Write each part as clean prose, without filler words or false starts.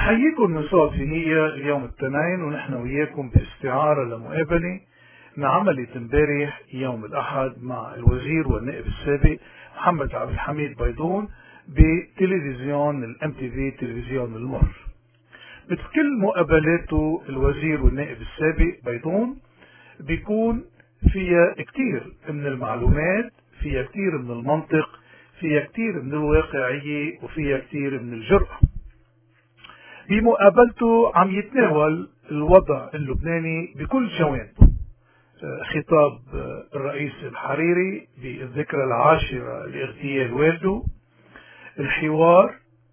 بنحييكم من صوت زينية اليوم الاثنين، ونحن وياكم باستعارة لمقابلة عملت امبارح يوم الأحد مع الوزير والنائب السابق محمد عبد الحميد بيضون بتلفزيون الام تي في تلفزيون المهر. مثل كل مقابلاته الوزير والنائب السابق بيضون بيكون فيها كتير من المعلومات، فيها كتير من المنطق، فيها كتير من الواقعية، وفيها كتير من الجرأة. بمقابلته عم يتناول الوضع اللبناني بكل جوانبه، خطاب الرئيس الحريري بالذكرى العاشرة لاغتيال والده، الحوار،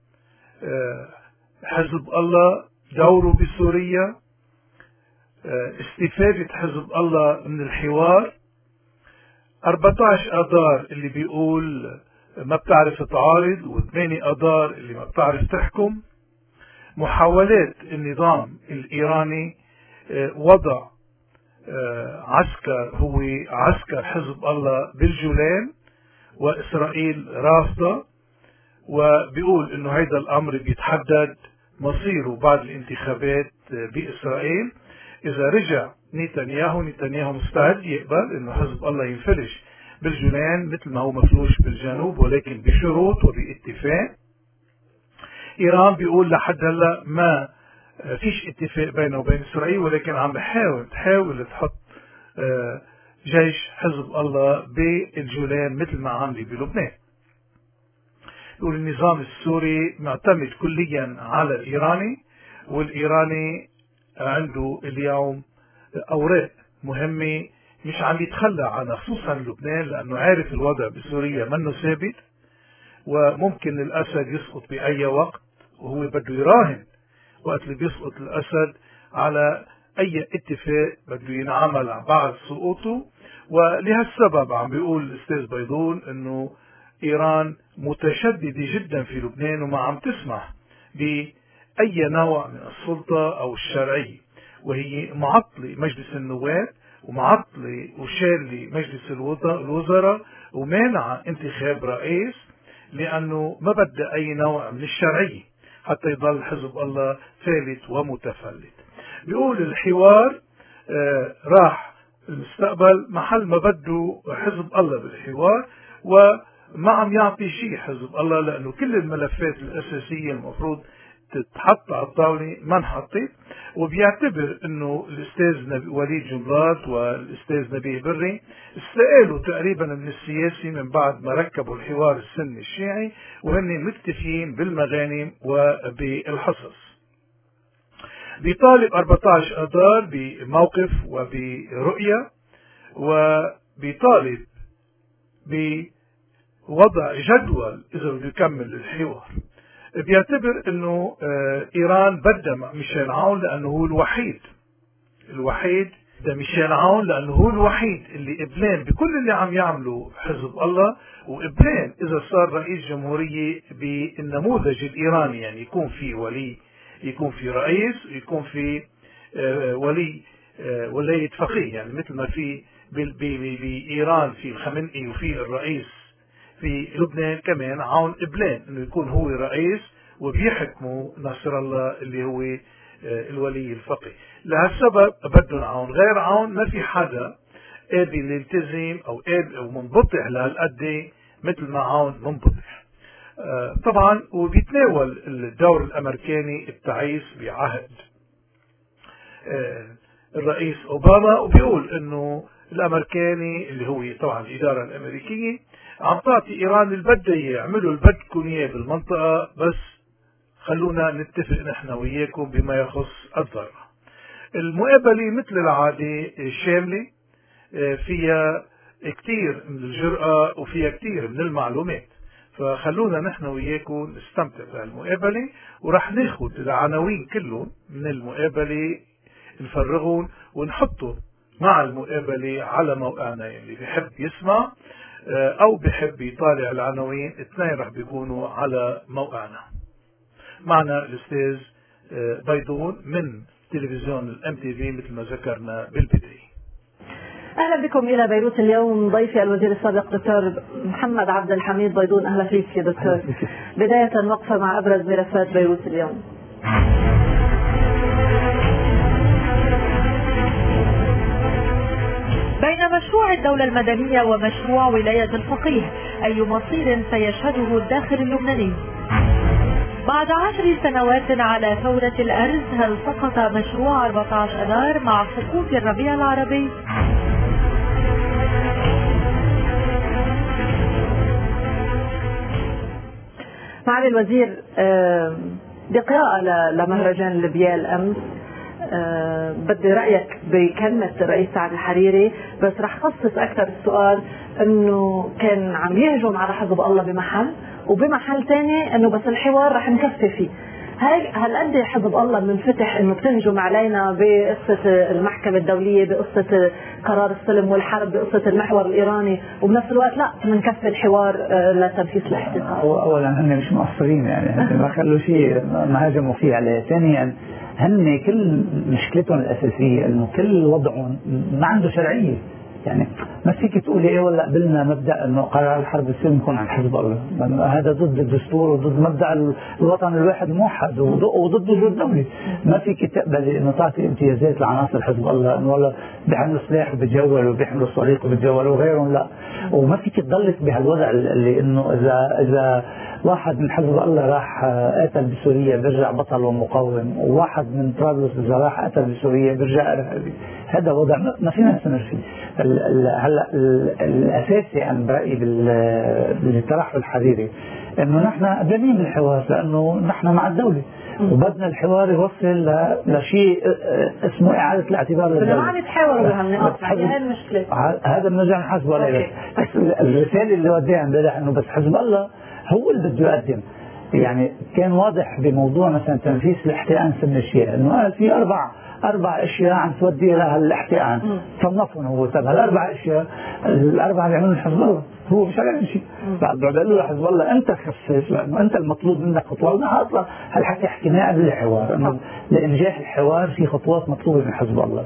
حزب الله دوره بسوريا، استفادة حزب الله من الحوار، 14 أذار اللي بيقول ما بتعرف تعارض، و8 أذار اللي ما بتعرف تحكم، محاولات النظام الإيراني وضع عسكر هو عسكر حزب الله بالجولان، وإسرائيل رافضة، وبيقول انه هيدا الامر بيتحدد مصيره بعد الانتخابات بإسرائيل. اذا رجع نتنياهو مستعد يقبل انه حزب الله ينفلش بالجولان مثل ما هو مفلوش بالجنوب، ولكن بشروط وباتفاق. ايران بيقول لحد هلا ما فيش اتفاق بينه وبين اسرائيل، ولكن عم تحاول تحط جيش حزب الله بالجولان مثل ما عامله بلبنان. يقول النظام السوري معتمد كليا على الإيراني، والإيراني عنده اليوم أوراق مهمة مش عم يتخلى عنها، خصوصا لبنان، لأنه عارف الوضع بسوريا منه ثابت، وممكن الأسد يسقط بأي وقت، وهو بده يراهن وقت اللي بيسقط الأسد على أي اتفاق بده ينعمل بعد سقوطه. ولهالسبب عم بيقول الأستاذ بيضون أنه إيران متشددة جدا في لبنان، وما عم تسمح بأي نوع من السلطة أو الشرعية، وهي معطلة مجلس النواب ومعطلة وشالة مجلس الوزراء، ومانعة انتخاب رئيس، لأنه ما بدها أي نوع من الشرعية حتى يضل حزب الله ثالث ومتفلت. بيقول الحوار راح المستقبل محل ما بده حزب الله بالحوار، وما عم يعطي شيء حزب الله، لأنه كل الملفات الأساسية المفروض تتحط على الطاولة ما انحطت. وبيعتبر انه الاستاذ وليد جنبلاط والاستاذ نبيه بري استقالوا تقريبا من السياسي من بعد ما ركبوا الحوار السني الشيعي، وهن مكتفين بالمغانم وبالحصص. بيطالب 14 اذار بموقف وبرؤية، وبيطالب بوضع جدول اذا بده يكمل الحوار. بيعتبر انه ايران بدها ميشيل عون لانه هو الوحيد ده ميشيل عون لانه هو الوحيد اللي قبلان بكل اللي عم يعمله حزب الله، وقبلان اذا صار رئيس جمهورية بالنموذج الايراني، يعني يكون في ولي، يكون في رئيس، ويكون في ولي ولاية فقيه، يعني مثل ما في بايران في الخمنئي وفي الرئيس في لبنان كمان عون قبلان انه يكون هو رئيس وبيحكمه ناصر الله اللي هو الولي الفقيه. لهالسبب بدهم عون، غير عون ما في حدا قادر يلتزم او قادر او منبطح لهالقد مثل ما عون منبطح. طبعا وبيتناول الدور الامريكاني التعيس بعهد الرئيس اوباما، وبيقول انه الامريكاني اللي هو طبعا الاداره الامريكيه عم تعطي ايران اللي بدها اياه، اعملوا اللي بدكم اياه بالمنطقه، بس خلونا نتفق نحن وياكم بما يخص الذره. المقابله مثل العاده شامله، فيها كثير من الجرأة وفيها كثير من المعلومات، فخلونا نحن وياكم نستمتع بهالمقابله، ورح ناخذ العناوين كلهم من المقابله نفرغهم ونحطهم مع المقابله على موقعنا. اللي بيحب يسمع او بحب يطالع العناوين، اثنين رح بيكونوا على موقعنا. معنا الاستاذ بيضون من تلفزيون الام تي في مثل ما ذكرنا بالبدايه. اهلا بكم الى بيروت اليوم. ضيفي الوزير السابق دكتور محمد عبد الحميد بيضون. اهلا فيك يا دكتور. بدايه وقفه مع ابرز ملفات بيروت اليوم. بين مشروع الدولة المدنية ومشروع ولاية الفقيه، أي مصير سيشهده الداخل اللبناني؟ بعد 10 سنوات على ثورة الأرز، هل سقط مشروع 14 أذار مع سقوط الربيع العربي؟ معالي الوزير، بقراءة لمهرجان ليبيال أمس، بدي رأيك بكلمة الرئيس سعد الحريري، بس رح خصص أكثر السؤال إنه كان عم يهجم على حزب الله بمحل، وبمحل ثاني إنه بس الحوار رح نكفي فيه. هل قد حزب الله منفتح إنه بتهجم علينا بقصة المحكمة الدولية، بقصة قرار السلم والحرب، بقصة المحور الإيراني، وبنفس الوقت لا منكفي الحوار لتنفيذ الاحتقان؟ أولا هن مش مقصرين، يعني ما خلوا شيء ما هاجموا فيه عليه. ثانيا هن كل مشكلتهم الأساسية إنه كل وضعهم ما عنده شرعية. يعني ما فيك تقولي ايه ولا قبلنا مبدا انه قرار الحرب السلم يكون عن حزب الله، هذا ضد الدستور وضد مبدا الوطن الواحد الموحد وضد وجود دولي. ما فيك تقبلي انه تعطي امتيازات لعناصر حزب الله انه والله بيحملوا سلاح وبتجولوا وبيحملوا صواريخ وبتجولوا وغيرهم، لا. وما فيك تضلك بهالوضع اللي انه اذا واحد من حزب الله راح قتل بسوريا بيرجع بطل ومقاوم، وواحد من طرابلس اذا راح قتل بسوريا بيرجع ارهابي. هذا وضع ما فينا نستمر فيه. هلا الاساسي عن برايي باللي طرحه الحريري انه نحن قبلانين بالحوار، لانه نحن مع الدوله وبدنا الحوار يوصل لشيء اسمه اعاده الاعتبار للدوله. ما عم يتحاوروا بهالنقاط، هي المشكله. هذا بنرجع نحاسبه عليه. بس الرساله اللي وديها امبارح انه بس حزب الله هو اللي بده يقدم. يعني كان واضح بموضوع مثلا تنفيذ الاحتقان سن الشيعة انه قال في اربع اشياء عم تودي لها الاحتقان، صنفهم هو. طب هالاربع اشياء الاربعه بيعملوا حزب الله، هو مش عارف شيء. بعد بيقولوا له حزب الله انت خفف، لانه انت المطلوب منك خطوات. اصلا هالحكي حكيناه قبل الحوار انه لانجاح الحوار في خطوات مطلوبه من حزب الله،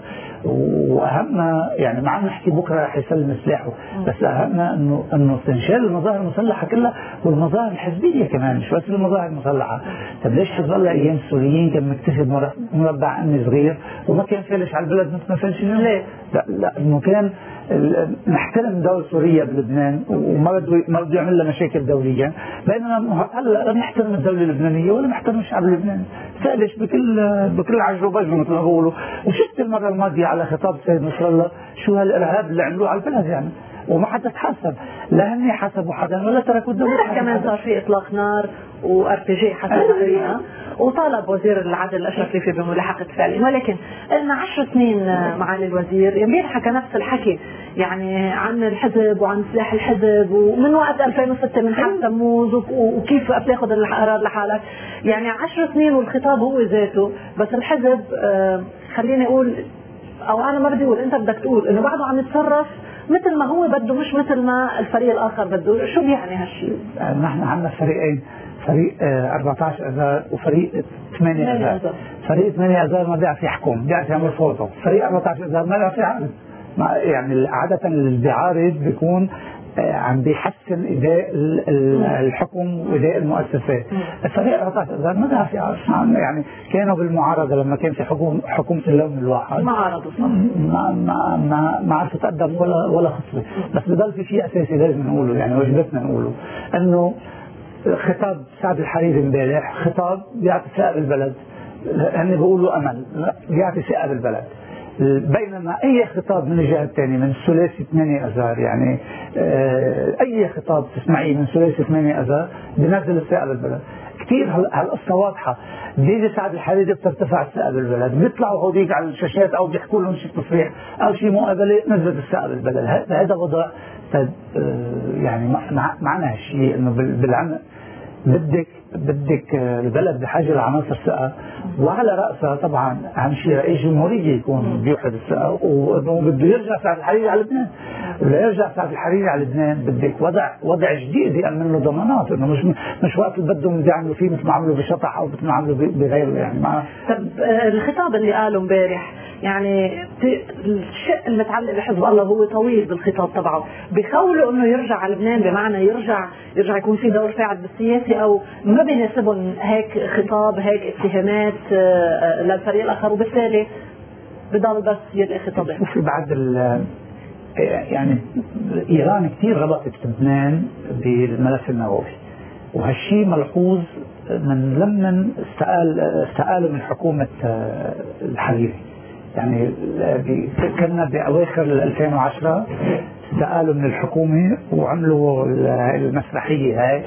واهمها يعني ما عم نحكي بكره رح يسلم سلاحه، بس اهمها انه استنشال المظاهر المسلحه كلها والمظاهر الحزبيه كمان، مش بس المظاهر المسلحه. طب ليش حزب الله ايام السوريين كان مكتسب مربع امني صغير وما كان فالش على البلد مثل ما فالش اليوم؟ لا انه كان نحترم دولة سوريا بلبنان وما بده يعمل لها مشاكل دولية، بينما هلا نحترم الدولة اللبنانية ولا نحترم الشعب اللبناني. فالش بكل عجر وبجر مثل ما بقولوا. وشفت المرة الماضية على خطاب السيد نصر الله شو هالارهاب اللي عملوه على البلد، يعني وما حدا تحاسب، لا هن حسبوا حدا ولا تركوا الدولة. كمان صار في اطلاق نار وارتجاء حسب عليها، وطالب وزير العدل الاشرف ليفي بملاحقه فعله. ولكن لنا 10 سنين معالي الوزير، امبارح حكى نفس الحكي يعني عن الحزب وعن سلاح الحزب، ومن وقت 2006 من حرب تموز وكيف بتاخذ القرار لحالك. يعني 10 سنين والخطاب هو ذاته، بس الحزب خليني اقول، او انا ما بدي اقول، انت بدك تقول انه بعده عم يتصرف مثل ما هو بده، مش مثل ما الفريق الاخر بده. شو بيعني هالشيء؟ نحن عندنا فريقين، فريق 14 اذار وفريق 8 اذار. فريق 8 اذار ما بيعرف يحكم، بيعرف يعمل فوضى. فريق 14 اذار ما بيعرف يعرض. يعني عاده اللي بيعارض بيكون عم بيحسن اداء الحكم واداء المؤسسات. الفريق 14 اذار ما بيعرف يعرف، يعني كانوا بالمعارضه لما كان في حكومه اللون الواحد ما عرضوا، ما عرفوا تقدم ولا خطوه. بس بضل في شيء اساسي لازم نقوله، يعني واجبتنا نقوله، انه خطاب سعد الحريري امبارح خطاب بيعطي ثقة بالبلد. هن بيقولوا امل، بيعطي ثقة بالبلد. بينما اي خطاب من الجهه الثانيه من ثلاثي 8 اذار، يعني اي خطاب تسمعيه من ثلاثي 8 اذار بنزل الثقة بالبلد. كثير هالقصه واضحه. بيجي سعد الحريري بترتفع الثقة بالبلد، بيطلعوا هوديك على الشاشات او بيحكوا لهم شيء تصريح او شيء مقابله نزلت الثقة بالبلد. هذا وضع يعني معنى هالشيء انه بالعمل بدك البلد بحاجه لعناصر ثقه، وعلى راسها طبعا اهم شيء رئيس جمهوريه يكون بيوحد الثقه، وانه بده يرجع سعد الحريري على لبنان. ولا يرجع سعد الحريري على لبنان بدك وضع جديد يامن له ضمانات، انه مش وقت اللي بدهم يعملوا فيه مثل ما عملوا بشطح او مثل ما عملوا بغيره. يعني طب الخطاب اللي قاله امبارح يعني الشق المتعلق بحزب الله هو طويل بالخطاب تبعه، بخولوا انه يرجع على لبنان، بمعنى يرجع يكون في دور فاعل بالسياسي، او ما بيناسبهم هيك خطاب، هيك اتهامات للفريق الاخر، وبالتالي بضل بس يلقي خطابه. شوفي بعد يعني ايران كثير ربطت لبنان بالملف النووي، وهالشيء ملحوظ من لما استقالوا من حكومة الحريري. يعني كنا بأواخر 2010 استقالوا من الحكومة وعملوا المسرحية هاي.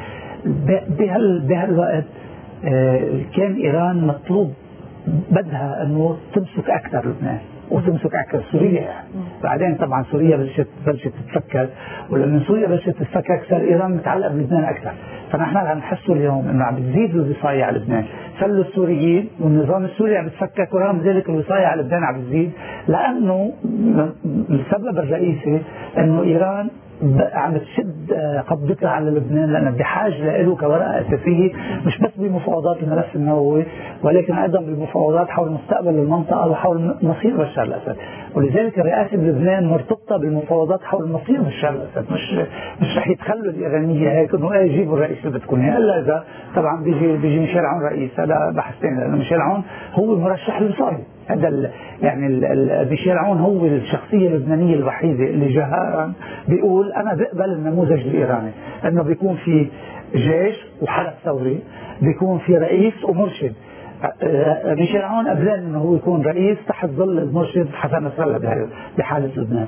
بهالوقت كان إيران مطلوب بدها أنه تمسك أكثر لبنان وتمسك أكثر سوريا يعني. بعدين طبعا سوريا بلشت تتفكك، ولما سوريا بلشت تتفكك صار إيران متعلقة بلبنان أكثر. فنحن عم نحسه اليوم انه عم بتزيد الوصاية على لبنان، سلوا السوريين والنظام السوري عم بتفكك، ورغم ذلك الوصاية على لبنان عم بتزيد، لانه السبب الرئيسي انه ايران عم تشد قبضتها على لبنان، لأنها بحاجة له كورقة أساسية، مش بس بمفاوضات الملف النووي، ولكن أيضا بمفاوضات حول مستقبل المنطقة وحول مصير بشار الأسد. ولذلك الرئاسة بلبنان مرتبطة بالمفاوضات حول مصير بشار الأسد. مش رح يتخلوا الإيرانية هيك إنه يجيبوا الرئيس اللي بدكم إياه، إلا إذا طبعا بيجي ميشيل عون رئيس. هذا بحث ثاني، لأنه ميشيل عون هو المرشح الوصاية. هذا يعني ميشيل عون هو الشخصية اللبنانية الوحيدة اللي جهارا بيقول أنا بقبل النموذج الإيراني، أنه بيكون في جيش وحرس ثوري، بيكون في رئيس ومرشد. ميشيل عون قبلان أنه هو يكون رئيس تحت ظل المرشد حسن نصر الله بحالة لبنان.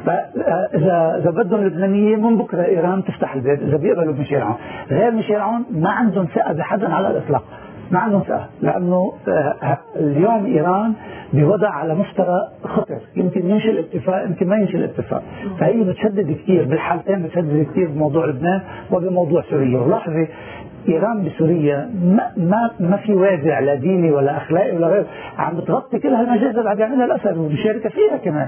فإذا بدهم اللبنانية من بكرة إيران تفتح الباب إذا بيقبلوا ميشيل عون. غير ميشيل عون ما عندهم ثقة بحدا على الإطلاق، ما عندهم ثقة، لأنه اليوم إيران بوضع على مفترى خطر، يمكن ينشئ الاتفاق يمكن ما ينشئ الاتفاق. فهي بتشدد كثير بالحالتين، بتشدد كثير بموضوع لبنان وبموضوع سوريا. ولاحظي إيران بسوريا ما في وازع لا ديني ولا أخلاقي ولا غير، عم بتغطي كل هالمجازر اللي عم يعملها الأسد ومشاركة فيها كمان.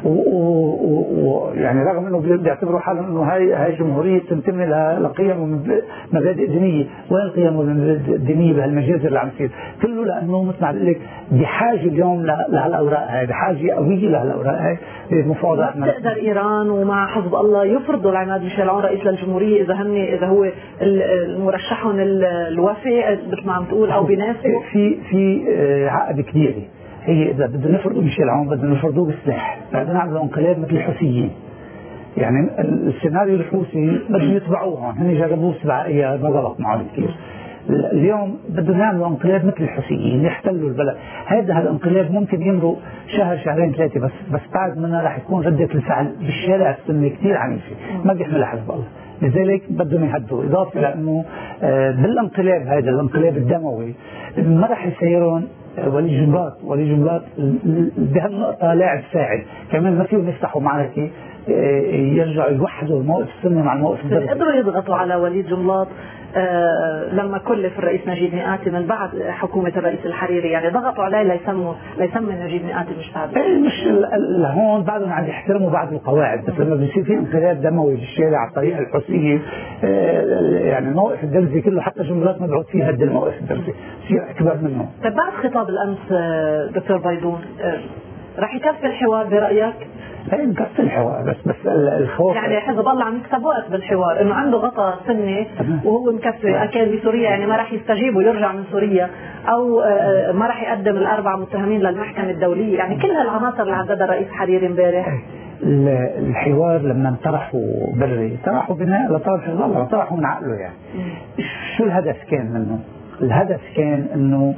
ويعني رغم إنه بيعتبروا حالهم إنه هاي جمهورية تنتمي لقيم ومبادئ دينية، وين القيم والمبادئ الدينية بهالمجازر اللي عم تصير؟ كله لأنه مثل ما قلت لك بحاجة اليوم لهالأوراق هاي، بحاجة قوية لهالأوراق هاي بمفاوضات. تقدر إيران ومع حزب الله يفرضوا العماد ميشيل عون رئيس للجمهورية إذا هو المرشح الوفي مثل ما عم تقول او بيناسبه؟ في عقد كبيره. هي اذا بدنا نفرضوا ميشيل عون بدنا نفرضوه بالسلاح، بدنا نعمل انقلاب مثل الحوثيين. يعني السيناريو الحوثي بدهم يتبعوه هون، هن جربوه 7 ايام ما ضبط معهم كثير. اليوم بدنا نعمل انقلاب مثل الحوثيين يحتلوا البلد. هذا الانقلاب ممكن يمرق شهر شهرين 3 بس بعد منها رح يكون ردة الفعل بالشارع السني كثير عنيفه، ما بيحملها حزب الله. لذلك بدهم يهدوا، إضافة لأنه بالانقلاب هذا الانقلاب الدموي ما رح يسيرون ولي جنبلاط بهالنقطة لاعب فاعل، كمان ما فيهم يفتحوا معركة يرجعوا يوحدوا الموقف السني مع الموقف الدرزي. قدروا يضغطوا على وليد جنبلاط لما كلف الرئيس نجيب مئاتي من بعد حكومة الرئيس الحريري، يعني ضغطوا عليه ليسمي نجيب مئاتي مش تابع. مش هون بعدهم عم يحترموا بعض القواعد، بس لما بيصير في انقلاب دموي بالشارع على الطريقة الحوثية يعني الموقف الدرزي كله حتى جنبلاط ما بيعود فيه هد الموقف الدرزي، يصير أكبر منه. طيب بعد خطاب الأمس دكتور بيضون رح يكفي الحوار برأيك؟ هي مكفي الحوار بس الخوف، يعني حزب الله عم يكسب وقت بالحوار، انه عنده غطاء سني وهو مكفي اكيد بسوريا، يعني ما راح يستجيب ويرجع من سوريا، او ما راح يقدم ال4 متهمين للمحكمة الدولية، يعني كل هالعناصر اللي عددها الرئيس حريري امبارح. الحوار لما انطرحوا بري طرحوا بناء لطلب حزب الله، طرحوا من عقله. يعني شو الهدف كان منه؟ الهدف كان انه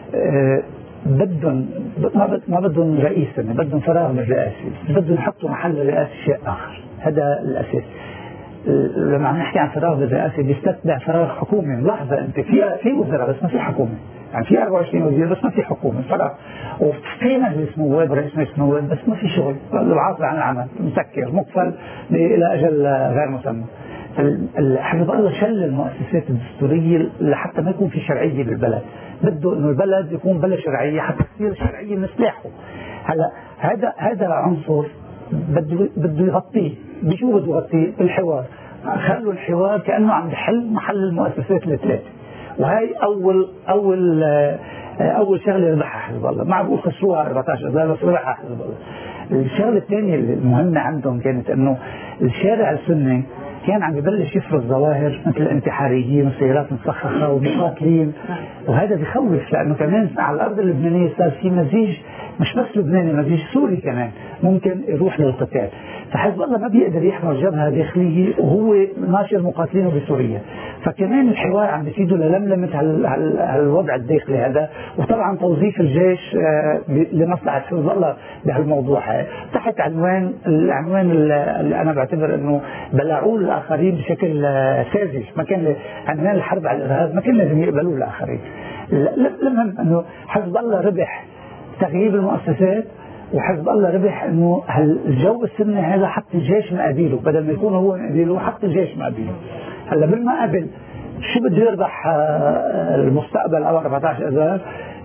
ما بدهم رئيس، بدهم فراغ للرئاسة، بدهم يحطوا محل الرئاسة شيء آخر. هذا الأساس. لما عم نحكي عن فراغ للرئاسة بيستتبع فراغ حكومي. ملاحظة أنت في وزراء بس ما في حكومة، يعني في 24 وزير بس ما في حكومة، فراغ. وفي مجلس نواب رئيس مجلس نواب بس ما في شغل، العاطل عن العمل، مسكر مقفل إلى أجل غير مسمى. حزب الله شل المؤسسات الدستورية لحتى ما يكون في شرعية بالبلد، بده انه البلد يكون بلا شرعية حتى تصير شرعية من سلاحه. هلا هذا عنصر بده يغطيه. بشو بده يغطيه؟ بالحوار. خلوا الحوار كأنه عم بحل محل المؤسسات الثلاثة، وهي اول شغله ربحها حزب الله، ما بقول خسروها 14 اذار بس ربحها حزب الله. الشغله الثانيه المهمه عندهم كانت انه الشارع السني كان عم يبلش يفرض ظواهر مثل الانتحاريين وسيارات مسخخه ومقاتلين، وهذا بخوف لانه كمان على الارض اللبنانيه صار في مزيج مش بس لبناني، مزيج سوري كمان ممكن يروح للقتال. فحزب الله ما بيقدر يحمل جبهه داخليه وهو ناشر مقاتلينه بسوريا، فكمان الحوار عم بيفيده للملمه هالوضع الداخلي هذا، وطبعا توظيف الجيش لمصلحه حزب الله بهالموضوع تحت العنوان اللي انا بعتبر انه بلعوه الاخرين بشكل ساذج. ما كان عنوان الحرب على الارهاب ما كان لازم يقبلوه الاخرين. المهم انه حزب الله ربح تغييب المؤسسات، وحزب الله ربح انه الجو السني هذا حط الجيش مقابله، بدل ما يكون هو مقابله حط الجيش مقابله. هلا بالمقابل شو بده يربح المستقبل او 14 اذار؟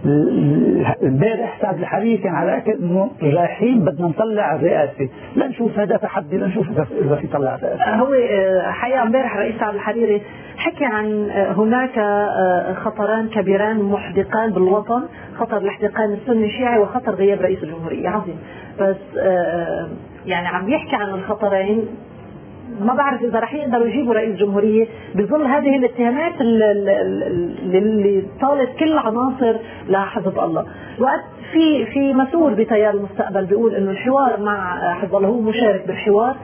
امبارح سعد الحريري كان على اكد انه رايحين بدنا نطلع الرئاسه، لنشوف هذا تحدي، لنشوف اذا في طلع الرئاسه. هو حقيقه امبارح رئيس سعد الحريري حكي عن هناك خطران كبيران محدقان بالوطن، خطر الاحتقان السني الشيعي وخطر غياب رئيس الجمهوريه. عظيم، بس يعني عم يحكي عن الخطرين، ما بعرف اذا رح يقدروا يجيبوا رئيس جمهوريه بظل هذه الاتهامات اللي طالت كل عناصر لحزب الله. وقت في مسؤول بتيار المستقبل بيقول انه الحوار مع حزب الله، هو مشارك بالحوار،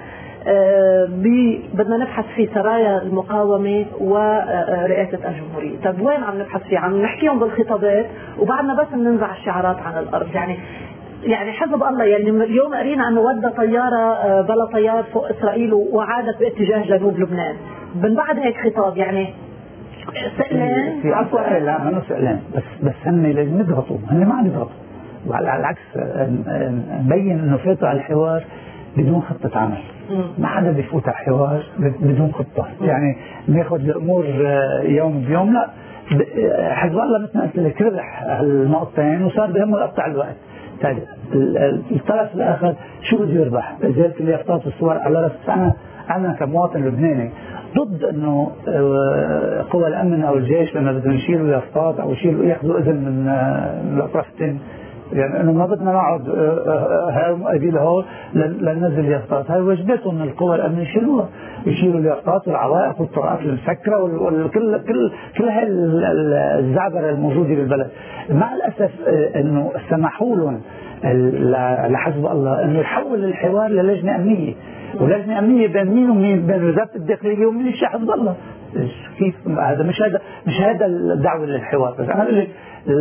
بدنا نبحث في سرايا المقاومه ورئاسه الجمهوريه. طب وين عم نبحث فيه؟ عم نحكيهم بالخطابات وبعدنا بس بننزع الشعارات عن الارض. يعني حزب الله يعني اليوم قرينا انه ودى طياره بلا طيار فوق اسرائيل وعادت باتجاه جنوب لبنان. من بعد هيك خطاب يعني سئلان. لا ما سئلان، بس هن لازم يضغطوا، هن ما عم يضغطوا، وعلى العكس نبين انه فاتوا على الحوار بدون خطه عمل. ما حدا بيفوت على الحوار بدون خطه، يعني ناخذ الامور يوم بيوم. لا، حزب الله مثل ما قلت لك ربح النقطتين وصار بهمه يقطع الوقت. طيب الطرف الاخر شو بده يربح؟ لذلك اليافطات والصور على راس. انا كمواطن لبناني ضد انه قوى الامن او الجيش لما بدهم يشيلوا يافطات او ياخذوا اذن من الاطراف الثانيه، يعني انه ما بدنا نقعد هاي مقابل هون لننزل اليافطات. هاي واجباتهم من القوى الامن يشيلوا اليافطات والعوائق والطرقات المسكره كل هاي الزعبره الموجوده بالبلد. مع الاسف انه سمحوا لهم لحزب الله انه يحول الحوار للجنه امنيه، ولجنه امنيه بين مين ومين؟ بين وزاره الداخليه وميليشيا حزب الله. كيف هذا؟ مش هذا الدعوه للحوار. بس انا بقول لك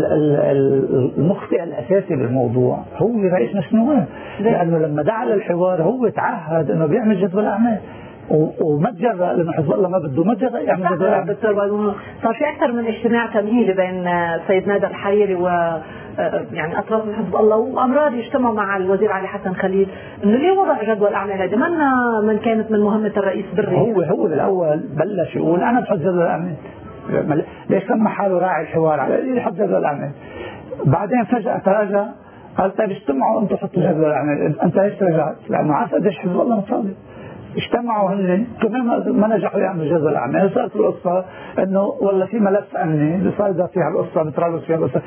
المخطئ الاساسي بالموضوع هو رئيس مجلس النواب، لانه لما دعا للحوار هو تعهد انه بيعمل جدول اعمال وما تجرأ، لانه حزب الله ما بده، ما تجرأ يعمل جدول اعمال. صار في اكثر من اجتماع تمهيدي بين سيد نادر الحريري و يعني اطراف من حزب الله وامراض يجتمعوا مع الوزير علي حسن خليل انه ليه وضع جدول اعمال. هذه من كانت من مهمه الرئيس بري. هو بالاول بلش يقول انا بحط جدول اعمال، ليش سمى حاله راعي الحوار على اللي يحط جدول اعمال؟ بعدين فجاه تراجع قال طيب اجتمعوا انتم حطوا جدول اعمال. انت ليش تراجعت؟ لانه عارف قديش حزب الله مصلي. اجتمعوا هن كمان ما نجحوا يعملوا جدول اعمال. صارت القصه انه والله في ملف امني صايده فيها القصه بترابط فيها القصه.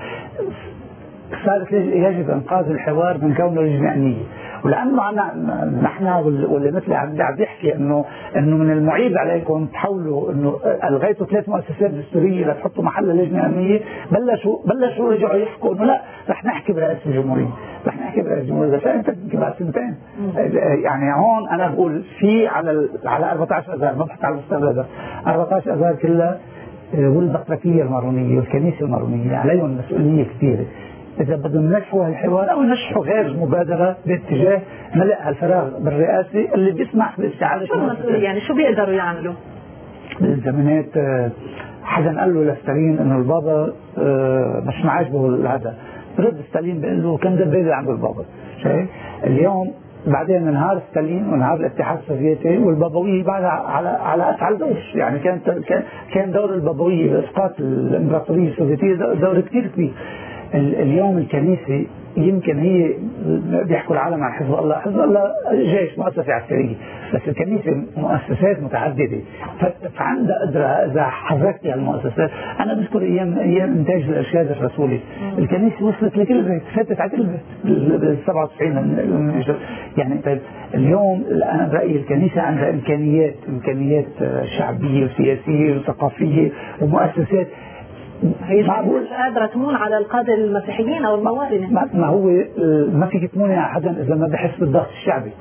صارت يجب انقاذ الحوار من كونه لجنه امنيه، ولانه نحن واللي مثلي عم بيحكي انه من المعيب عليكم تحولوا انه الغيتوا 3 مؤسسات دستوريه لتحطوا محلها لجنه امنيه. بلشوا رجعوا يحكوا انه لا رح نحكي برئاسه الجمهوريه، رح نحكي برئاسه الجمهوريه. فانت تحكي بعد سنتين. يعني هون انا بقول في على 14 اذار، ما بحكي على المستقبل، 14 اذار كلها والبطركيه المارونيه والكنيسه المارونيه عليهم مسؤوليه كثيره. إذا بدهم ينجحوا الحوار أو ينجحوا غير مبادرة باتجاه ملء الفراغ بالرئاسي اللي بيسمح باستعادة. شو المسؤولية يعني؟ شو بيقدروا يعملوا؟ بالزمانات حدا قال له لستالين إنه البابا مش معاجبه هذا، رد ستالين بيقول له كم دبابة عنده البابا. شايف؟ اليوم بعدين انهار ستالين وانهار الاتحاد السوفيتي والبابوية بعد على أفعل دور. يعني كان دور البابوية بإسقاط الإمبراطورية السوفيتية دور كثير كبير. اليوم الكنيسة يمكن هي بيحكوا العالم عن حزب الله، حزب الله جيش مؤسسة عسكرية، بس الكنيسة مؤسسات متعددة، فعندها قدرة إذا حركت هالمؤسسات. أنا بذكر أيام إنتاج الإرشاد الرسولي، الكنيسة وصلت لكل بيت، فاتت على كل بيت بال 97 يعني. طيب اليوم أنا برأيي الكنيسة عندها إمكانيات شعبية وسياسية وثقافية ومؤسسات. هي معقول قادرة تمون على القادة المسيحيين أو الموالي؟ ما هو ما فيك تموني على حدا إذا ما بحس بالضغط الشعبي.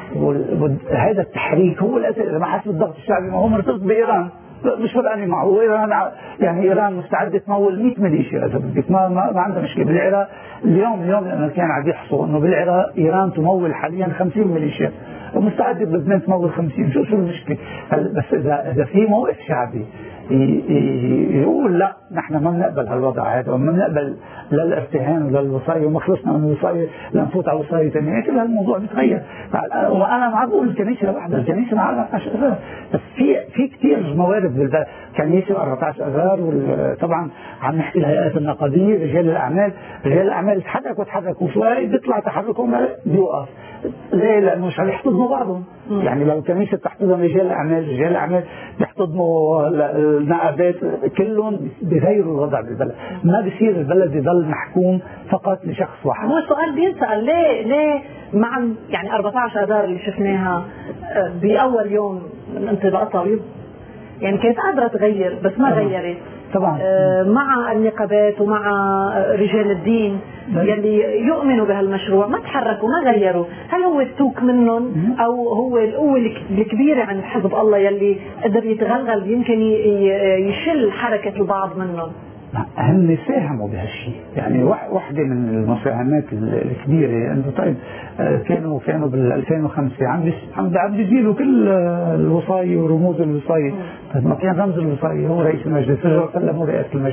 هذا التحريك هو الأساس. إذا ما حس بالضغط الشعبي ما هو مرتبط بإيران، مش فرقاني معه. إيران يعني إيران مستعدة تمول 100 ميليشيا إذا بدك، ما عندها مشكلة. بالعراق اليوم الأمريكان عم يحصوا إنه بالعراق إيران تمول حاليا 50 ميليشيا ومستعدة بلبنان تمول 50. شو المشكلة؟ بس إذا في موقف شعبي يقول لا نحن ما بنقبل هالوضع هذا وما بنقبل لا الارتهان ولا الوصاية وما خلصنا من الوصاية لنفوت على وصاية ثانية، كل هالموضوع بيتغير. وأنا ما بقول الكنيسة لوحدها، الكنيسة مع 14 أذار، بس في كثير موارد بالبلد. كنيسة 14 أذار، وطبعا عم نحكي الهيئات النقدية، رجال الأعمال تحركوا شوي بيطلع تحركهم بيوقف. ليه؟ لأنه مش هيحتضنوا بعضهم. يعني لو الكنيسة بتحتضن رجال الأعمال بيحتضنوا النقابات، كلهم بيغيروا الوضع بالبلد. ما بصير البلد يضل محكوم فقط لشخص واحد. هو السؤال بينسأل ليه مع يعني 14 أذار اللي شفناها بأول يوم من انطلاق طبيب، يعني كانت قادرة تغير بس ما غيرت طبعا مع النقابات ومع رجال الدين يلي يؤمنوا بهالمشروع، ما تحركوا ما غيروا. هل هو السوق منهم او هو القوة الكبيرة عند حزب الله يلي قدر يتغلغل يمكن يشل حركة البعض منهم؟ هم ساهموا بهالشيء. يعني واحدة من المساهمات الكبيرة انه طيب كانوا بال 2005 عم بيزيلوا كل الوصاية ورموز الوصاية. طيب ما كان رمز الوصاية هو رئيس المجلس، سلموا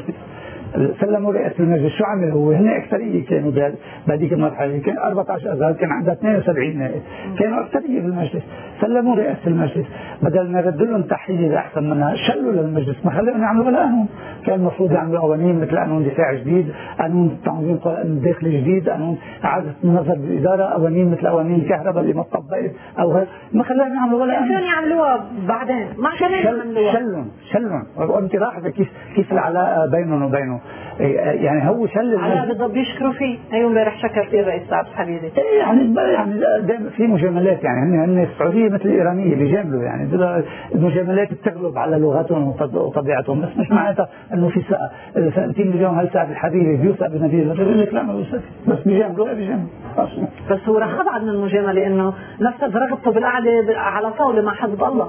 رئاسة المجلس. شو عمل هو؟ هن أكثرية كانوا بهذيك المرحلة، كان 14 أذار كان عندها 72 نائب، كانوا أكثرية بالمجلس. سلموا رئاسة المجلس، بدل ما ردوا لهم تحليل أحسن منها شلوا للمجلس، ما خلوهم يعملوا ولا قانون. كان المفروض يعملوا قوانين مثل قانون دفاع جديد، قانون تنظيم داخلي جديد، قانون إعادة النظر بالإدارة، قوانين مثل قوانين الكهرباء اللي ما طبقت أو ما خلوهم يعملوا ولا قانون. كانوا يعملوها بعدين ما كانوا يعملوها. شلون وأنت لاحظة كيف العلاقة بينهم وبينه. يعني هو شل على بالضبط بيشكروا فيه. أيوة امبارح شكر فيه الرئيس سعد الحريري. يعني في مجاملات، يعني هن السعودية مثل الإيرانية بيجاملوا، يعني المجاملات بتغلب على لغتهم وطبيعتهم، بس مش معناتها انه في ثقة. اذا سألتيني اليوم هل سعد الحريري بيوثق بنبيل بقول لك لا ما بيوثق، بس بيجاملوا. بس هو راح أبعد من المجاملة انه نفسه رغبته بالقعدة على طاولة مع حزب الله.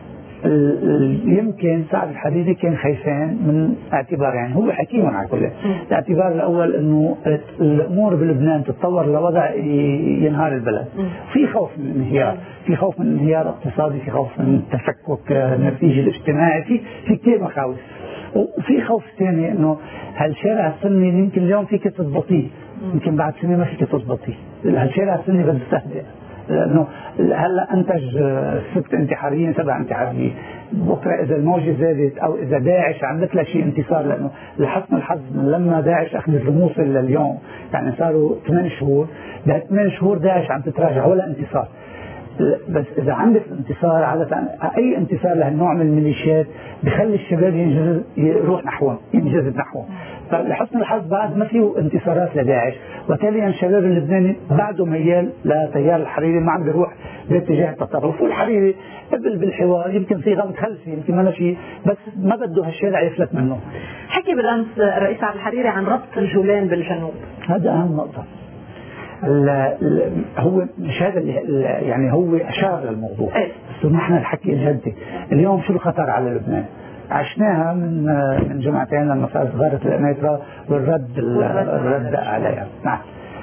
يمكن سعد الحريري كان خايفان من اعتبار، يعني هو حكيم على كله. الاعتبار الاول انه الامور بلبنان تتطور لوضع ينهار البلد. في خوف من الانهيار، في خوف من انهيار اقتصادي، في خوف من تفكك النسيج الاجتماعي، في كثير مخاوف. وفي خوف ثاني انه هالشارع السني يمكن اليوم فيك تضبطيه، يمكن بعد سنه ما فيك تضبطيه. هالشارع السني بده يستهدئ، لأنه هلا أنتج 6 انتحاريين 7 انتحاريين، بكرة إذا الموجة زادت أو إذا داعش عملت لها شيء انتصار، لأنه لحسن الحظ لما داعش أخذت الموصل لليوم يعني صاروا 8 شهور، بعد 8 شهور داعش عم تتراجع ولا انتصار. بس إذا عندك انتصار، عادة أي انتصار لهالنوع من الميليشيات بخلي الشباب يروح نحوهم، ينجذب نحوهم. فلحسن الحظ بعد ما فيه انتصارات لداعش، وتاليا الشباب اللبناني بعده ميال لتيار الحريري، ما عم بيروح باتجاه التطرف. والحريري قبل بالحوار، يمكن في غمض خلفي، يمكن ما شيء، بس ما بده هالشارع يفلت منه. حكي بالأمس الرئيس عبد الحريري عن ربط الجولان بالجنوب، هذا أهم نقطة. هو مش هذا يعني هو أشار للموضوع، بس نحن الحكي الجدي اليوم. شو الخطر على لبنان؟ عشناها من جمعتين لما صارت غارة القنيطرة والرد عليها. نعم.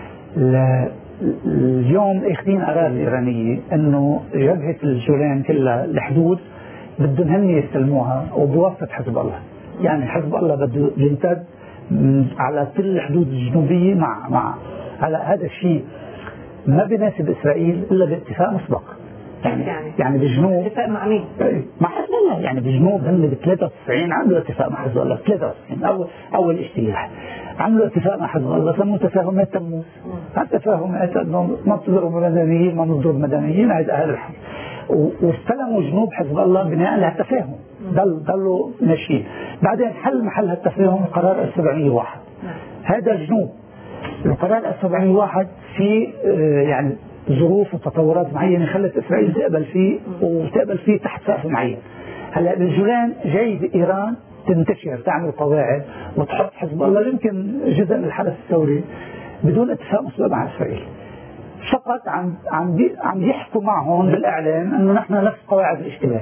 اليوم اخذين قرار الإيرانية انه جبهة الجولان كلها الحدود بدهم هم يستلموها وبواسطة حزب الله. يعني حزب الله بده يمتد على كل الحدود الجنوبية مع على هذا الشيء ما بيناسب إسرائيل إلا باتفاق مسبق. يعني بجنوب اتفاق مع مين؟ مع حزب الله. يعني بجنوب هم ب 93 عملوا اتفاق مع حزب الله. 93 اول اجتياح عملوا اتفاق مع حزب الله سموه تفاهمات تموز. هالتفاهمات انه ما تضربوا مدنيين ما نضرب مدنيين عايز اهل الحرب، واستلموا جنوب حزب الله بناء على التفاهم. ضلوا ماشيين. بعدين حل محل هالتفاهم قرار 701. هذا جنوب. القرار 701 في يعني ظروف وتطورات معينه خلت اسرائيل تقبل فيه وتقبل فيه تحت سقف معين. هلا بالجولان جاي بايران تنتشر تعمل قواعد وتحط حزب الله يمكن جزء من الحدث الثوري بدون اتفاق مسبق مع اسرائيل. فقط عم يحكوا معهم بالاعلام انه نحن نفس قواعد الاشتباك.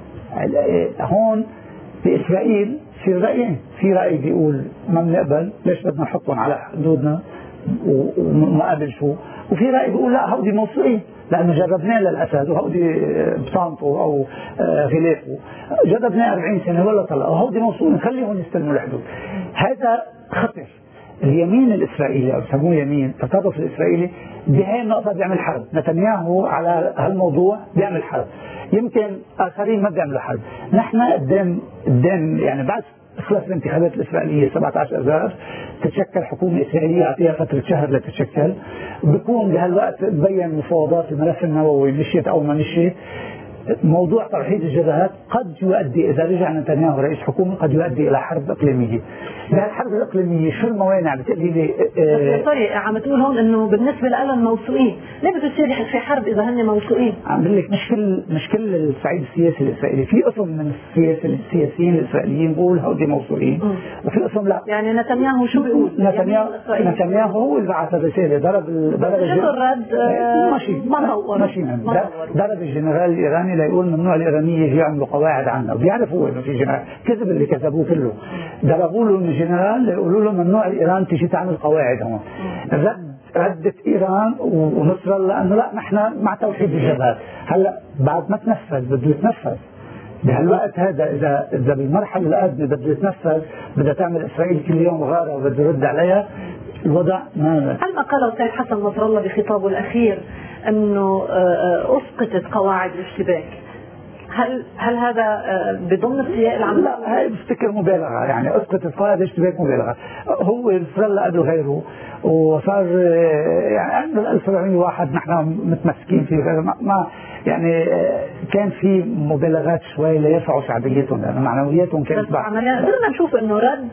هون باسرائيل في رايين، في راي بيقول ما بنقبل، ليش بدنا نحطهم على حدودنا ومقابل شو، وفي راي بيقول لا هودي موثوقين لانه جربناه للاسد وهودي بطانته او غلافه جربناه 40 سنه ولا طلع، وهودي موثوقين خليهم يستلموا الحدود. هذا خطر. اليمين الاسرائيلي او بسموه يمين التطرف الاسرائيلي بهي النقطه بيعمل حرب. نتنياهو على هالموضوع بيعمل حرب، يمكن اخرين ما بيعملوا حرب. نحن قدام يعني بعد خلص الانتخابات الاسرائيليه 17 اذار تتشكل حكومه اسرائيليه اعطيها فتره شهر لتتشكل. بكون بهالوقت تبين مفاوضات الملف النووي مشيت او ما مشيت. موضوع توحيد الجبهات قد يؤدي اذا رجع نتنياهو رئيس حكومه قد يؤدي الى حرب اقليميه. بهالحرب الاقليميه شو الموانع بتقولي لي؟ سوري عم تقول هون انه بالنسبه لهم موثوقين، ليه بده يصير في حرب اذا هن موثوقين؟ عم بقول لك مش كل الصعيد السياسي الاسرائيلي، في قسم من السياسيين الاسرائيليين بيقول هودي موثوقين وفي قسم لا. يعني نتنياهو شو بيقول؟ نتنياهو هو اللي بعث الرساله ضرب الرد ماشي ضرب الجنرال الايراني ليقول ممنوع الايرانيين يجوا يعملوا قواعد عنا، وبيعرفوا انه في جنرال كذب اللي كذبوه كله. ضربوا له الجنرال يقولوا له ممنوع الايران تيجي تعمل قواعد هون. ردت ايران ونصر الله انه لا نحن مع توحيد الجبهات. هلا بعد ما تنفذ بده يتنفذ بهالوقت هذا. اذا بالمرحله القادمه بده يتنفذ بدها تعمل اسرائيل كل يوم غاره وبده يرد عليها. الوضع ما هل ما قاله السيد حسن نصر الله بخطابه الاخير انه اسقطت قواعد الاشتباك؟ هل هذا بضمن السياق العام؟ لا هاي بفتكر مبالغه، يعني اسقطت قواعد الاشتباك مبالغه. هو نصر الله قبل غيره وصار يعني 1701 نحن متمسكين فيه ما يعني كان في مبالغات شوي ليرفعوا شعبيتهم لانه معنوياتهم كانت ضعف. قدرنا نشوف انه رد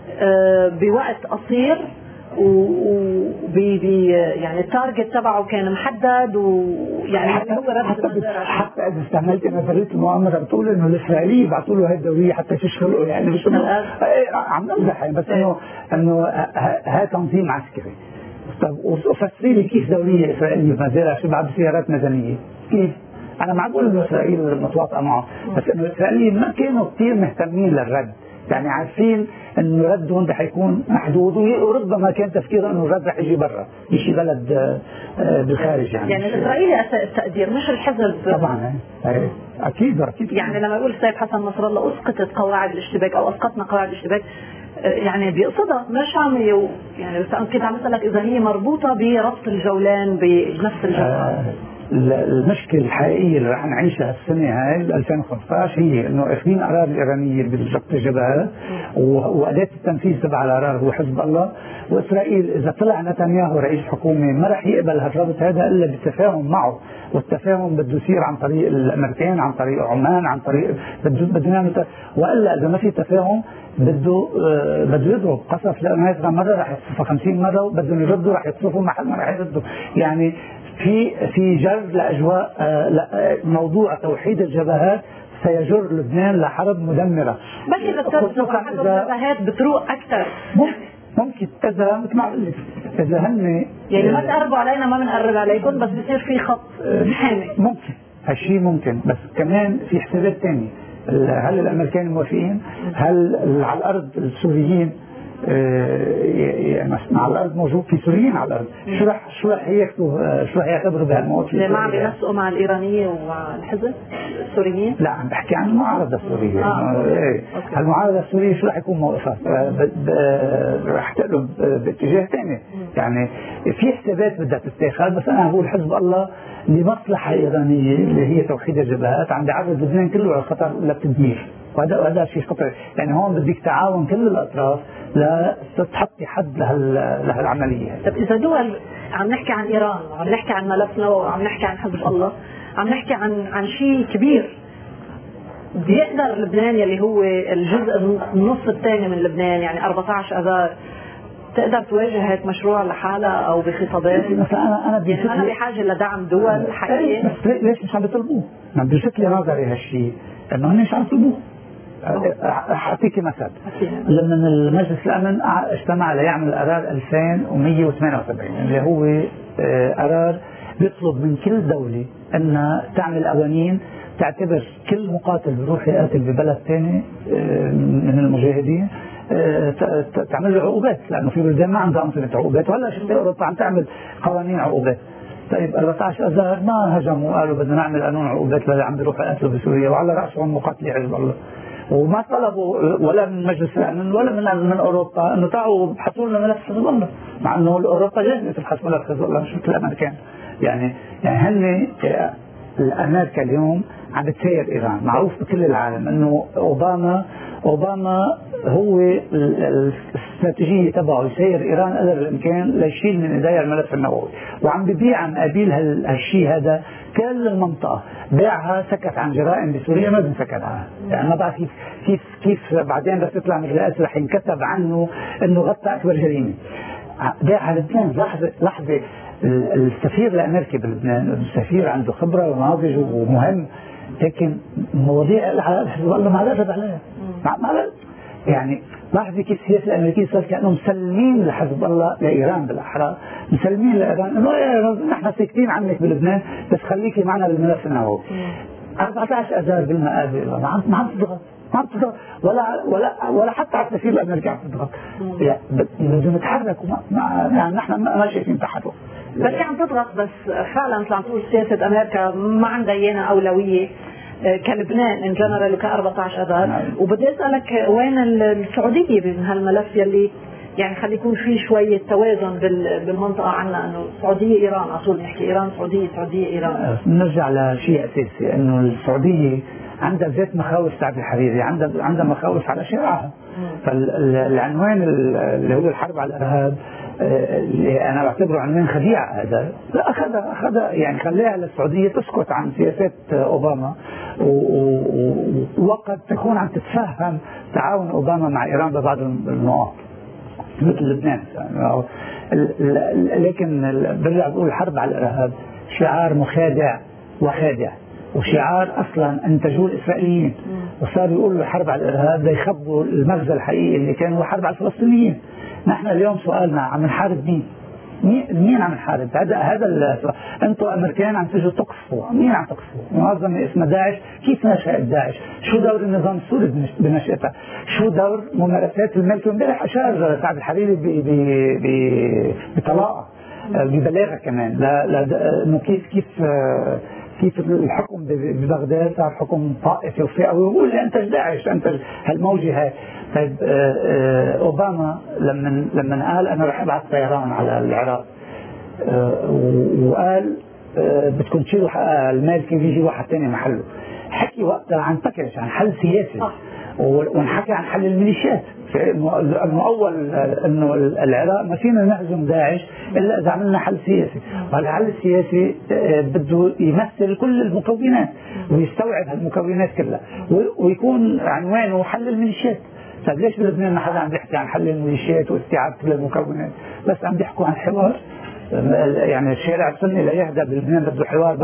بوقت قصير يعني التارجت تبعه كان محدد، ويعني هو رد حتى اذا استعملت نظريه المؤامره بتقول انه الاسرائيليين يبعثوا له هاي الدوريه حتى تشغله، يعني مش عم نمزح يعني، بس انه هذا تنظيم عسكري. طب وفسري لي كيف دوريه اسرائيليه بمزارع شو بعد سيارات مدنيه؟ كيف؟ انا ما بقول انه اسرائيل متواطئه معه، بس انه الاسرائيليين ما كانوا كثير مهتمين للرد، يعني عارفين انه ردهم رح يكون محدود، وربما كان تفكيره انه الرد رح يجي برا يجي بلد بالخارج. يعني الاسرائيلي اساء التقدير مش الحزب طبعا. اكيد يعني لما يقول السيد حسن نصر الله اسقطت قواعد الاشتباك او اسقطنا قواعد الاشتباك، يعني بيقصدها مش عم يعني بس كنت عم اسالك اذا هي مربوطه بربط الجولان بنفس الجبهه. المشكله الحقيقيه اللي رح نعيشها السنه هاي 2015 هي انه اخذين قرار الايرانيه بربط الجبهات، واداه التنفيذ تبع القرار هو حزب الله. واسرائيل اذا طلع نتنياهو رئيس حكومه ما رح يقبل هالربط هذا الا بالتفاهم معه، والتفاهم بده يصير عن طريق الامريكان، عن طريق عمان، عن طريق بده نعمل، والا اذا ما في تفاهم بده يضرب قصف، لانه هيك مره رح يصفوا 50 مره وبدهم يردوا رح يصفوا محل ما رح يردوا. يعني في جر لاجواء موضوع توحيد الجبهات سيجر لبنان لحرب مدمره. بلكي خصوصا اذا الجبهات بتروق اكثر. ممكن اذا مثل ما قلت اذا هن يعني ما تقربوا علينا ما بنقرب عليكم، بس بصير في خط حامي. ممكن هالشيء ممكن، بس كمان في حسابات ثانيه. هل الامريكان موافقين؟ هل على الارض السوريين يعني على الارض موجود، في سوريين على الارض. شو رح يعتبروا بهالموت؟ ما عم بينسقوا مع الايرانيه ومع الحزب السوريين؟ لا، عم بحكي عن المعارضه السوريه. المعارضه السوريه شو رح يكون موقفها؟ رح تقلب باتجاه ثاني. يعني في حسابات بدها تتاخذ، بس انا بقول حزب الله لمصلحه ايرانيه اللي هي توحيد الجبهات عم بيعرض لبنان كله على خطر للتدمير، وهذا شيء خطر. يعني هون بدك تعاون كل الاطراف لتحطي حد لهالعمليه. طب اذا دول، عم نحكي عن ايران وعم نحكي عن ملفنا وعم نحكي عن حزب الله، عم نحكي عن شيء كبير، بيقدر لبنان يلي هو الجزء النص الثاني من لبنان، يعني 14 اذار، تقدر تواجه هيك مشروع لحالها او بخطابات؟ مثلا انا بحاجه لدعم دول حقيقيه. بس ليش مش عم بيطلبوه؟ عم بيلفت لي نظري هالشيء انه هن مش عم يطلبوه. اعطيكي مثل. لما المجلس الامن اجتمع ليعمل قرار 2178 اللي هو قرار بيطلب من كل دوله انها تعمل قوانين تعتبر كل مقاتل بيروح يقاتل ببلد ثاني من المجاهدين تعمل له عقوبات، لانه في بلدان ما عندها انظمه عقوبات، وهلا شفت اوروبا عم تعمل قوانين عقوبات. طيب 14 اذار ما هجموا قالوا بدنا نعمل قانون عقوبات للي عم بيروحوا يقاتلوا بسوريا، وعلى راسهم مقاتلي حزب الله، وما طلبوا ولا من مجلس الامن ولا من اوروبا انه تعالوا ابحثوا لنا ملف حزب الله، مع انه اوروبا جاهزه تبحث ملف حزب الله مش مثل الامريكان. يعني هن الامريكا اليوم عم بتسير ايران، معروف بكل العالم انه اوباما هو الاستراتيجيه تبعه يسير ايران قدر الامكان ليشيل من ايديها الملف النووي، وعم ببيع عن قبيل هالشيء هذا كل المنطقه، باعها، سكت عن جرائم بسوريا ما بنسكت عنها. يعني ما بعرف كيف بعدين رح تطلع من الرئاسه رح ينكتب عنه انه غطى اكبر جريمه. باعها لبنان. لحظه السفير الامريكي بلبنان، السفير عنده خبره وناضج ومهم، لكن مواضيع حزب الله ما رد عليها. يعني لاحظي كيف السياسه الامريكيه صار كانهم مسلمين لحزب الله لايران، بالاحرى مسلمين لايران انه نحن ساكتين عنك بلبنان بس خليكي معنا بالملف النووي. 14 اذار بالمقابل ما عم تضغط، ما عم تضغط ولا حتى على السفير الامريكي عم تضغط. يعني بدهم يتحركوا، يعني نحن ما شايفين تحرك. بس عم تضغط، بس فعلا مثل عم تقول سياسه امريكا ما عندها ايانا اولويه كلبنان ان جنرال وك 14 اذار. وبدي اسالك وين السعوديه بهالملف يلي يعني خلي يكون في شويه توازن بالمنطقه عنا، انه السعوديه ايران على طول نحكي ايران سعوديه ايران. نرجع لشيء اساسي، انه السعوديه عندها ذات مخاوف سعد الحريري، عندها مخاوف على شرعها. فالعنوان اللي هو الحرب على الارهاب اللي انا بعتبره عنوان خديع، هذا لا اخذ يعني خليها للسعوديه تسكت عن سياسات اوباما، وقد تكون عم تتفهم تعاون اوباما مع ايران ببعض النقاط مثل لبنان. لكن برجع بقول الحرب على الارهاب شعار مخادع وخادع، وشعار اصلا انتجوه الاسرائيليين، وصاروا يقولوا الحرب على الارهاب ليخبوا المغزى الحقيقي اللي كان هو حرب على الفلسطينيين. نحن اليوم سؤالنا عم نحارب مين عم نحارب؟ هذا السؤال. انتم امريكان عم تيجوا تقصفوا، مين عم تقصفوا؟ منظمه اسمها داعش. كيف نشأت داعش؟ شو دور النظام السوري بنشأتها؟ شو دور ممارسات الملك؟ امبارح اشار سعد الحريري بطلاقه ببلاغه كمان انه كيف الحكم ببغداد صار حكم طائفي وفئوي، ويقول انتج داعش، انتج هالموجه هاي. طيب اوباما لما قال انا رح ابعث طيران على العراق وقال بدكم تشيلوا المالكي ويجي واحد ثاني محله، حكي وقتها عن باكج، عن حل سياسي، ونحكي عن حل الميليشيات، انه اول انه العراق ما فينا نهزم داعش الا اذا عملنا حل سياسي، والحل السياسي بده يمثل كل المكونات ويستوعب هالمكونات كلها، ويكون عنوانه حل الميليشيات. طيب ليش بلبنان ما حدا عم بيحكي عن حل الميليشيات واستيعاب كل المكونات، بس عم بيحكوا عن حوار؟ يعني الشارع السني لا يهدى بلبنان بده حوار، بس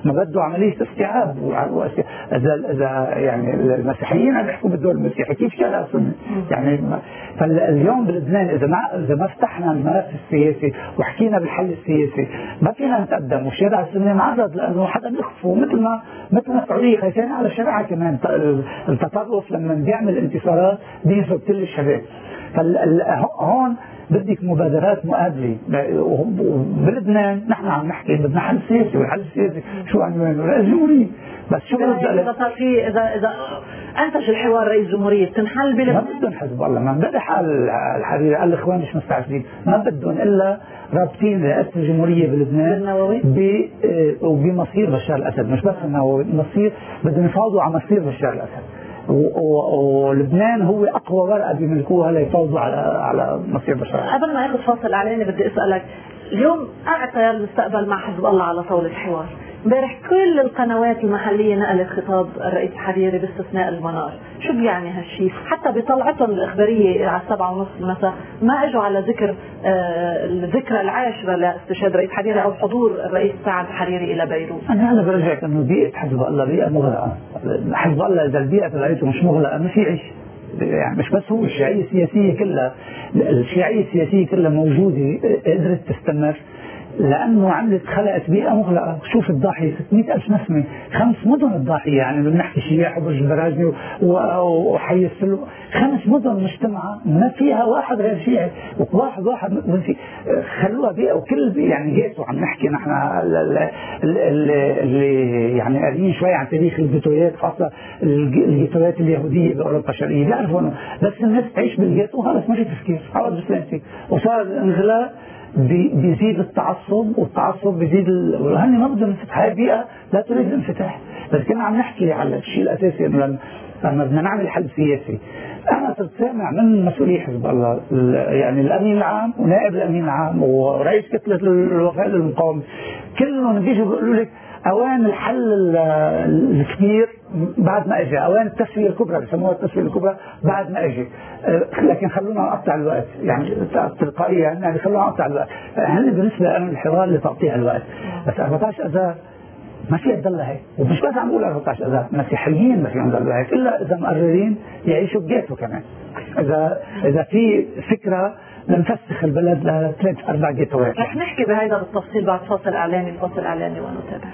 ما بده عمليه استيعاب. اذا يعني المسيحيين عم يحكوا بالدول المسيحي كيف شرع سني يعني. فاليوم بلبنان اذا ما فتحنا الملف السياسي وحكينا بالحل السياسي ما فينا نتقدم، والشارع السني معرض لانه حدا يخفوا مثل ما السعوديه خايفين على الشريعه كمان. التطرف لما بيعمل انتصارات بينسب كل الشباب. هون بدك مبادرات مقابله. وبلبنان نحن عم نحكي بدنا حل سياسي، والحل السياسي شو عنوانه؟ رئيس جمهورية. بس شو اذا صار في اذا انتج الحوار رئيس جمهورية بتنحل بلبنان؟ ما بدهم حزب الله. ما امبارح قال الحريري قال الاخوان مش مستعجلين، ما بدهم الا رابطين رئاسة الجمهورية بلبنان وبمصير بشار الاسد. مش بس النووي، مصير بدهم يفاوضوا على مصير بشار الاسد. ولبنان هو اقوى ورقه بيملكوها ليفاوضوا على مصير بشار. قبل ما اخذ فاصل اعلاني بدي اسالك، اليوم اعطى المستقبل مع حزب الله على طاوله حوار. امبارح كل القنوات المحليه نقلت خطاب الرئيس الحريري باستثناء المنار. شو بيعني هالشيء؟ حتى بطلعتهم الاخباريه على 7:30 المساء ما اجوا على ذكر الذكرى العاشره لاستشهاد الرئيس الحريري او حضور الرئيس سعد الحريري الى بيروت. انا هلا برجعك انه بيئه حزب الله بيئه مغلقه. حزب الله اذا البيئه تبعته مش مغلقه ما في عيش. يعني مش بس هو، الشيعيه السياسيه كلها، الشيعيه السياسيه كلها موجوده قدرت تستمر لانه خلقت بيئه مغلقه. شوف الضاحيه 600,000 نسمه، 5 مدن الضاحيه، يعني بنحكي شياح وبرج البراجني وحي السلو، 5 مدن مجتمعه ما فيها واحد غير شيعي، واحد خلوها بيئه. وكل يعني جيتوا عم نحكي نحن اللي يعني قاريين شوي عن تاريخ الجيتويات، خاصه الجيتويات اليهوديه باوروبا الشرقيه بيعرفوا انه بس الناس تعيش بالجيتو خلص ما في تفكير، عوض بسلامتي. وصار الانغلاق بيزيد التعصب، والتعصب بيزيد وهن ما بدهم ينفتح. هاي بيئة لا تريد الانفتاح. بس كنا عم نحكي على الشيء الأساسي إنه لما بدنا نعمل حل سياسي. أنا صرت سامع من مسؤولي حزب الله، يعني الأمين العام ونائب الأمين العام ورئيس كتلة الوفاء للمقاومة، كلهم بيجوا بيقولوا لك أوان الحل الكبير بعد ما اجى، اوان التسويه الكبرى بسموها التسويه الكبرى بعد ما اجى. لكن خلونا نقطع الوقت، يعني تلقائيا يعني خلونا نقطع الوقت. هن بالنسبه لنا الحوار لتقطيع الوقت. بس 14 اذار ما فيها تضلها هيك، ومش بس عم بقول 14 اذار، مسيحيين ما فيهم يضلوا هيك الا اذا مقررين يعيشوا بجيتو كمان. اذا في فكره لنفسخ البلد ل3 4 جيتوات. رح نحكي بهذا بالتفصيل بعد فاصل اعلاني ونتابع.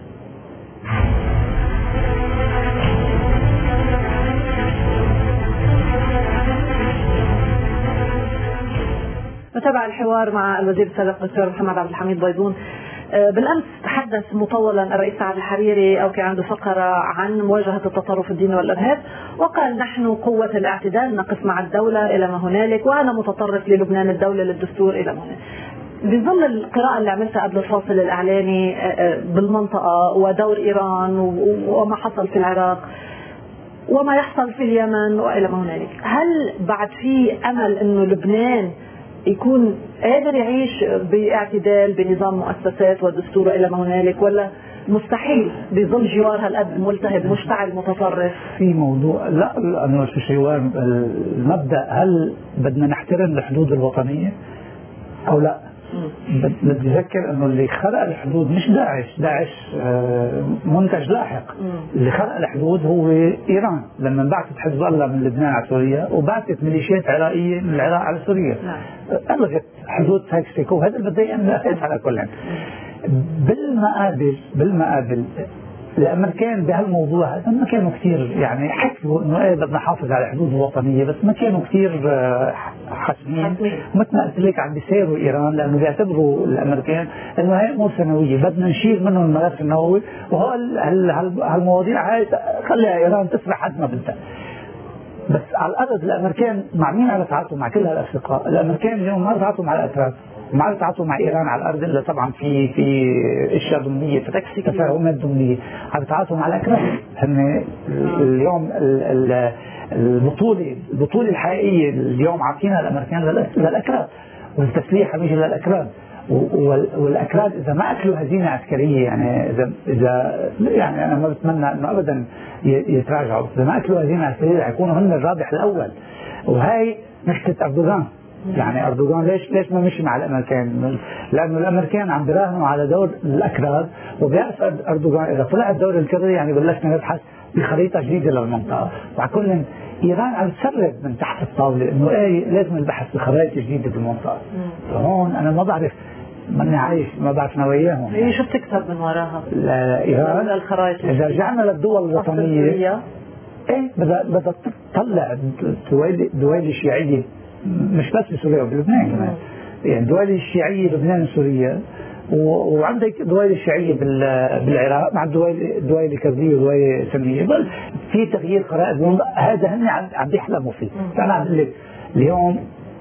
نتابع الحوار مع الوزير السابق الدكتور محمد عبد الحميد بيضون. بالامس تحدث مطولا الرئيس سعد الحريري او كان عنده فقره عن مواجهه التطرف الديني والارهاب، وقال نحن قوه الاعتدال نقف مع الدوله الى ما هنالك، وانا متطرف للبنان الدوله للدستور الى ما هنالك. بظل القراءة اللي عملتها قبل الفاصل الإعلاني بالمنطقة ودور إيران وما حصل في العراق وما يحصل في اليمن وإلى ما هنالك، هل بعد في أمل أنه لبنان يكون قادر يعيش باعتدال بنظام مؤسسات ودستور إلى ما هنالك، ولا مستحيل بظل جوار هالقد ملتهب مشتعل متطرف؟ في موضوع لا أنه جوار المبدأ، هل بدنا نحترم الحدود الوطنية أو لا؟ بدي أذكر أنه اللي خلق الحدود مش داعش منتج لاحق. اللي خلق الحدود هو إيران لما بعثت حزب الله من لبنان على سوريا، وبعثت ميليشيات عراقية من العراق على سوريا، ألغت حدود سايكس-بيكو. وهذا اللي بدي أساس على كل. بالمقابل الامريكان بهالموضوع هذا ما كانوا كثير يعني حكوا انه ايه بدنا نحافظ على الحدود الوطنيه، بس ما كانوا كثير حاسمين. مثل ما قلت لك عم بيسيروا ايران لانه بيعتبروا الامريكان انه هي امور ثانويه، بدنا نشيل منهم الملف النووي، وهالمواضيع هاي خليها ايران تسرح قد ما بدها. بس على الارض الامريكان مع مين عم يتعاطوا؟ مع كل هالاصدقاء. الامريكان اليوم ما يتعاطوا مع الاتراك، ما يتعاطوا مع ايران على الارض الا طبعا في اشياء ضمنيه، تفاهمات ضمنيه. عم يتعاطوا مع الاكراد. هن اليوم البطوله الحقيقيه اليوم عاطينها الامريكان للاكراد، والتسليح بيجي للاكراد. والاكراد اذا ما اكلوا هزيمه عسكريه، يعني اذا يعني انا ما بتمنى انه ابدا يتراجعوا، اذا ما اكلوا هزيمه عسكريه حيكونوا هن الرابح الاول. وهي مشكله اردوغان. يعني اردوغان ليش ما مشي مع الامريكان؟ لانه الامريكان عم بيراهنوا على دور الاكراد، وبيعرف اردوغان اذا طلع الدور الكردي يعني بلشنا نبحث بخريطه جديده للمنطقه. وعلى كل ايران عم تسرب من تحت الطاوله انه ايه لازم البحث بخرائط جديده بالمنطقه. فهون انا ما بعرف، ماني عايش، ما بعرف نواياهم. هي شو بتكسب من وراها؟ ايران الخرائط اذا رجعنا للدول الوطنيه ايه بدها تطلع دويلة شيعيه مش بس بسوريا وبلبنان كمان، يعني دويلة شيعيه لبنان وسوريا، وعندك دويلة شيعيه بالعراق مع دويلة كرديه ودويلة سنيه. في تغيير خرائط، هذا هن عم بيحلموا فيه. فانا عم بقول لك اليوم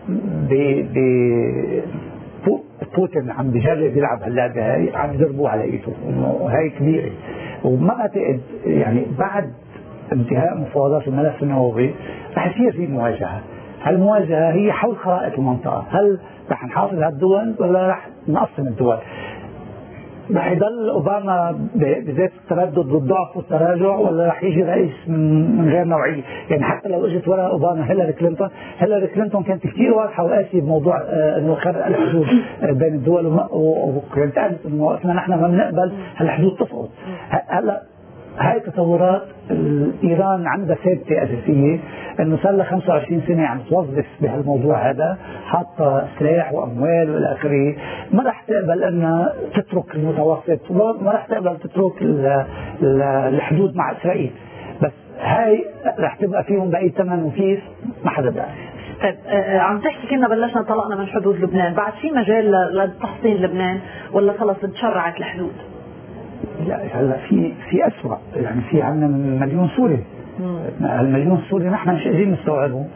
بوتين عم بيجرب يلعب هاللعبه هاي، عم يضربوه على ايده انه هاي كبيره. وما بعتقد يعني بعد انتهاء مفاوضات الملف النووي رح يصير في مواجهه. هالمواجهه هي حول خرائط المنطقه، هل رح نحافظ على الدول ولا رح نقسم الدول؟ رح يضل اوباما بذات التردد والضعف والتراجع، ولا رح يجي رئيس من غير نوعيه؟ يعني حتى لو اجت وراء اوباما هيلاري كلينتون كانت كثير واضحه وقاسيه بموضوع انه خرق الحدود بين الدول، وكانت قالت انه احنا نحن ما بنقبل هالحدود تسقط. هلا هاي تطورات ايران عندها ثابته اساسيه انه صار لها 25 سنه عم توظف بهالموضوع هذا، حاطه سلاح واموال والى اخره. ما راح تقبل انها تترك المتوسط، وما راح تقبل تترك الحدود مع اسرائيل، بس هاي راح تبقى فيهم باي ثمن وكيف ما حدا بيعرف. طيب عم تحكي كنا بلشنا طلقنا من حدود لبنان، بعد في مجال لتحصين لبنان ولا خلص تشرعت الحدود؟ لا هلا في اسوء، يعني في عندنا مليون سوري. المليون سوري نحن مش قادرين نستوعبه،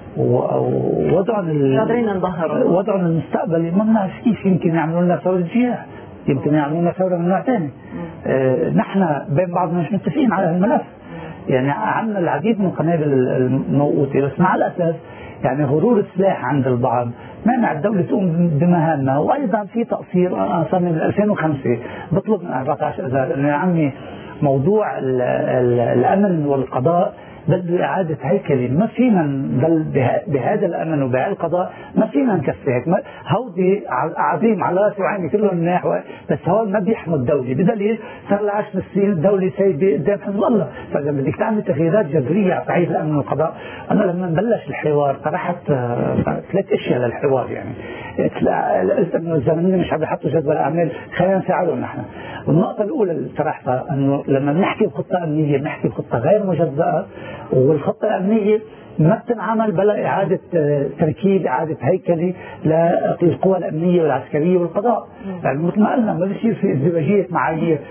ووضعهم المستقبلي ما بنعرف كيف. يمكن يعملوا لنا ثوره جياع، يمكن يعملوا لنا ثوره من نوع ثاني. نحن بين بعضنا مش متفقين على الملف، يعني عندنا العديد من القنابل الموقوته، بس مع الاسف يعني غرور السلاح عند البعض مانع الدولة تقوم بمهامها. وايضا في تقصير. انا صار من 2005 بطلب من 14 اذار انه يا عمي موضوع الامن والقضاء بده اعاده هيكله، ما فينا نضل بهذا الامن وبهذا القضاء، ما فينا نكفي هيك. هودي عظيم على راسي وعيني كلهم مناح، بس هون ما بيحموا الدوله، بدليل صار لها 10 سنين الدوله سايبه قدام حزب الله. فاذا بدك تعمل تغييرات جذريه على صعيد الامن والقضاء، انا لما بلش الحوار طرحت 3 اشياء للحوار. يعني قلت انه الزلمه مش عم يحطوا جدول اعمال، خلينا نساعدهم نحن. والنقطه الاولى اللي طرحتها انه لما بنحكي بخطه امنيه بنحكي بخطه غير مجزاه، والخطه الامنيه ما بتنعمل بلا اعاده تركيب، اعاده هيكله للقوى الامنيه والعسكريه والقضاء. يعني مثل ما قلنا ما بصير في ازدواجيه معايير،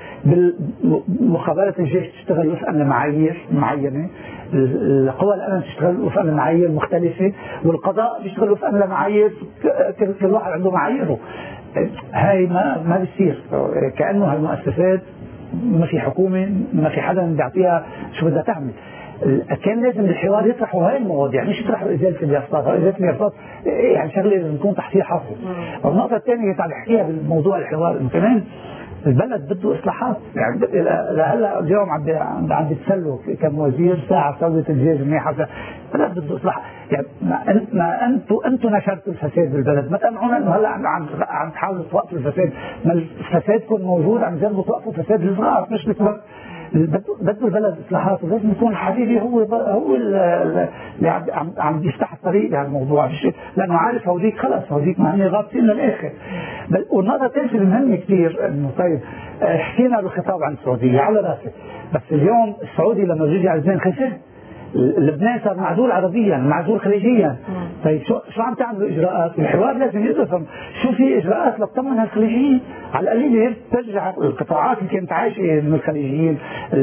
بالمخابرات الجيش تشتغل وفقا لمعايير معينه، القوى الامن تشتغل وفقا لمعايير مختلفه، والقضاء بيشتغل وفقا لمعايير، كل واحد عنده معاييره. هاي ما بصير، كانه هالمؤسسات ما في حكومه، ما في حدا بيعطيها شو بدها تعمل. كان لازم الحوار يطرحوا هاي المواضيع، مش يطرحوا ازاله اليافطات. ازاله اليافطات يعني شغله لازم تكون تحصيل حاصل. والنقطه الثانيه اللي عم بحكيها بالموضوع الحوار انه كمان البلد بده اصلاحات. يعني لهلا اليوم عم بيتسلوا كم وزير ساعه ثوره الجيش منيحه، البلد بده اصلاح. يعني ما انتم نشرتوا الفساد بالبلد، ما تمنعونا انه هلا عم تحاولوا توقفوا الفساد. ما الفساد يكون موجود، عم تجربوا توقفوا فساد الصغار مش الكبار. بده البلد اصلاحات، ولازم يكون الحبيبي هو اللي عم يفتح الطريق لهالموضوع، لانه عارف هوديك خلص، هوديك ما هن غابطين للاخر. والنقطه الثالثه المهمه كثير انه طيب حكينا بالخطاب عن السعوديه على راسي، بس اليوم السعودي لما رجع لبنان خسر. لبنان صار معزول عربيا، معزول خليجيا. طيب شو عم تعملوا اجراءات؟ الحوار لازم يدرس شو في اجراءات لتطمن هالخليجيين، على القليل ترجع القطاعات اللي كانت عايشه من الخليجيين،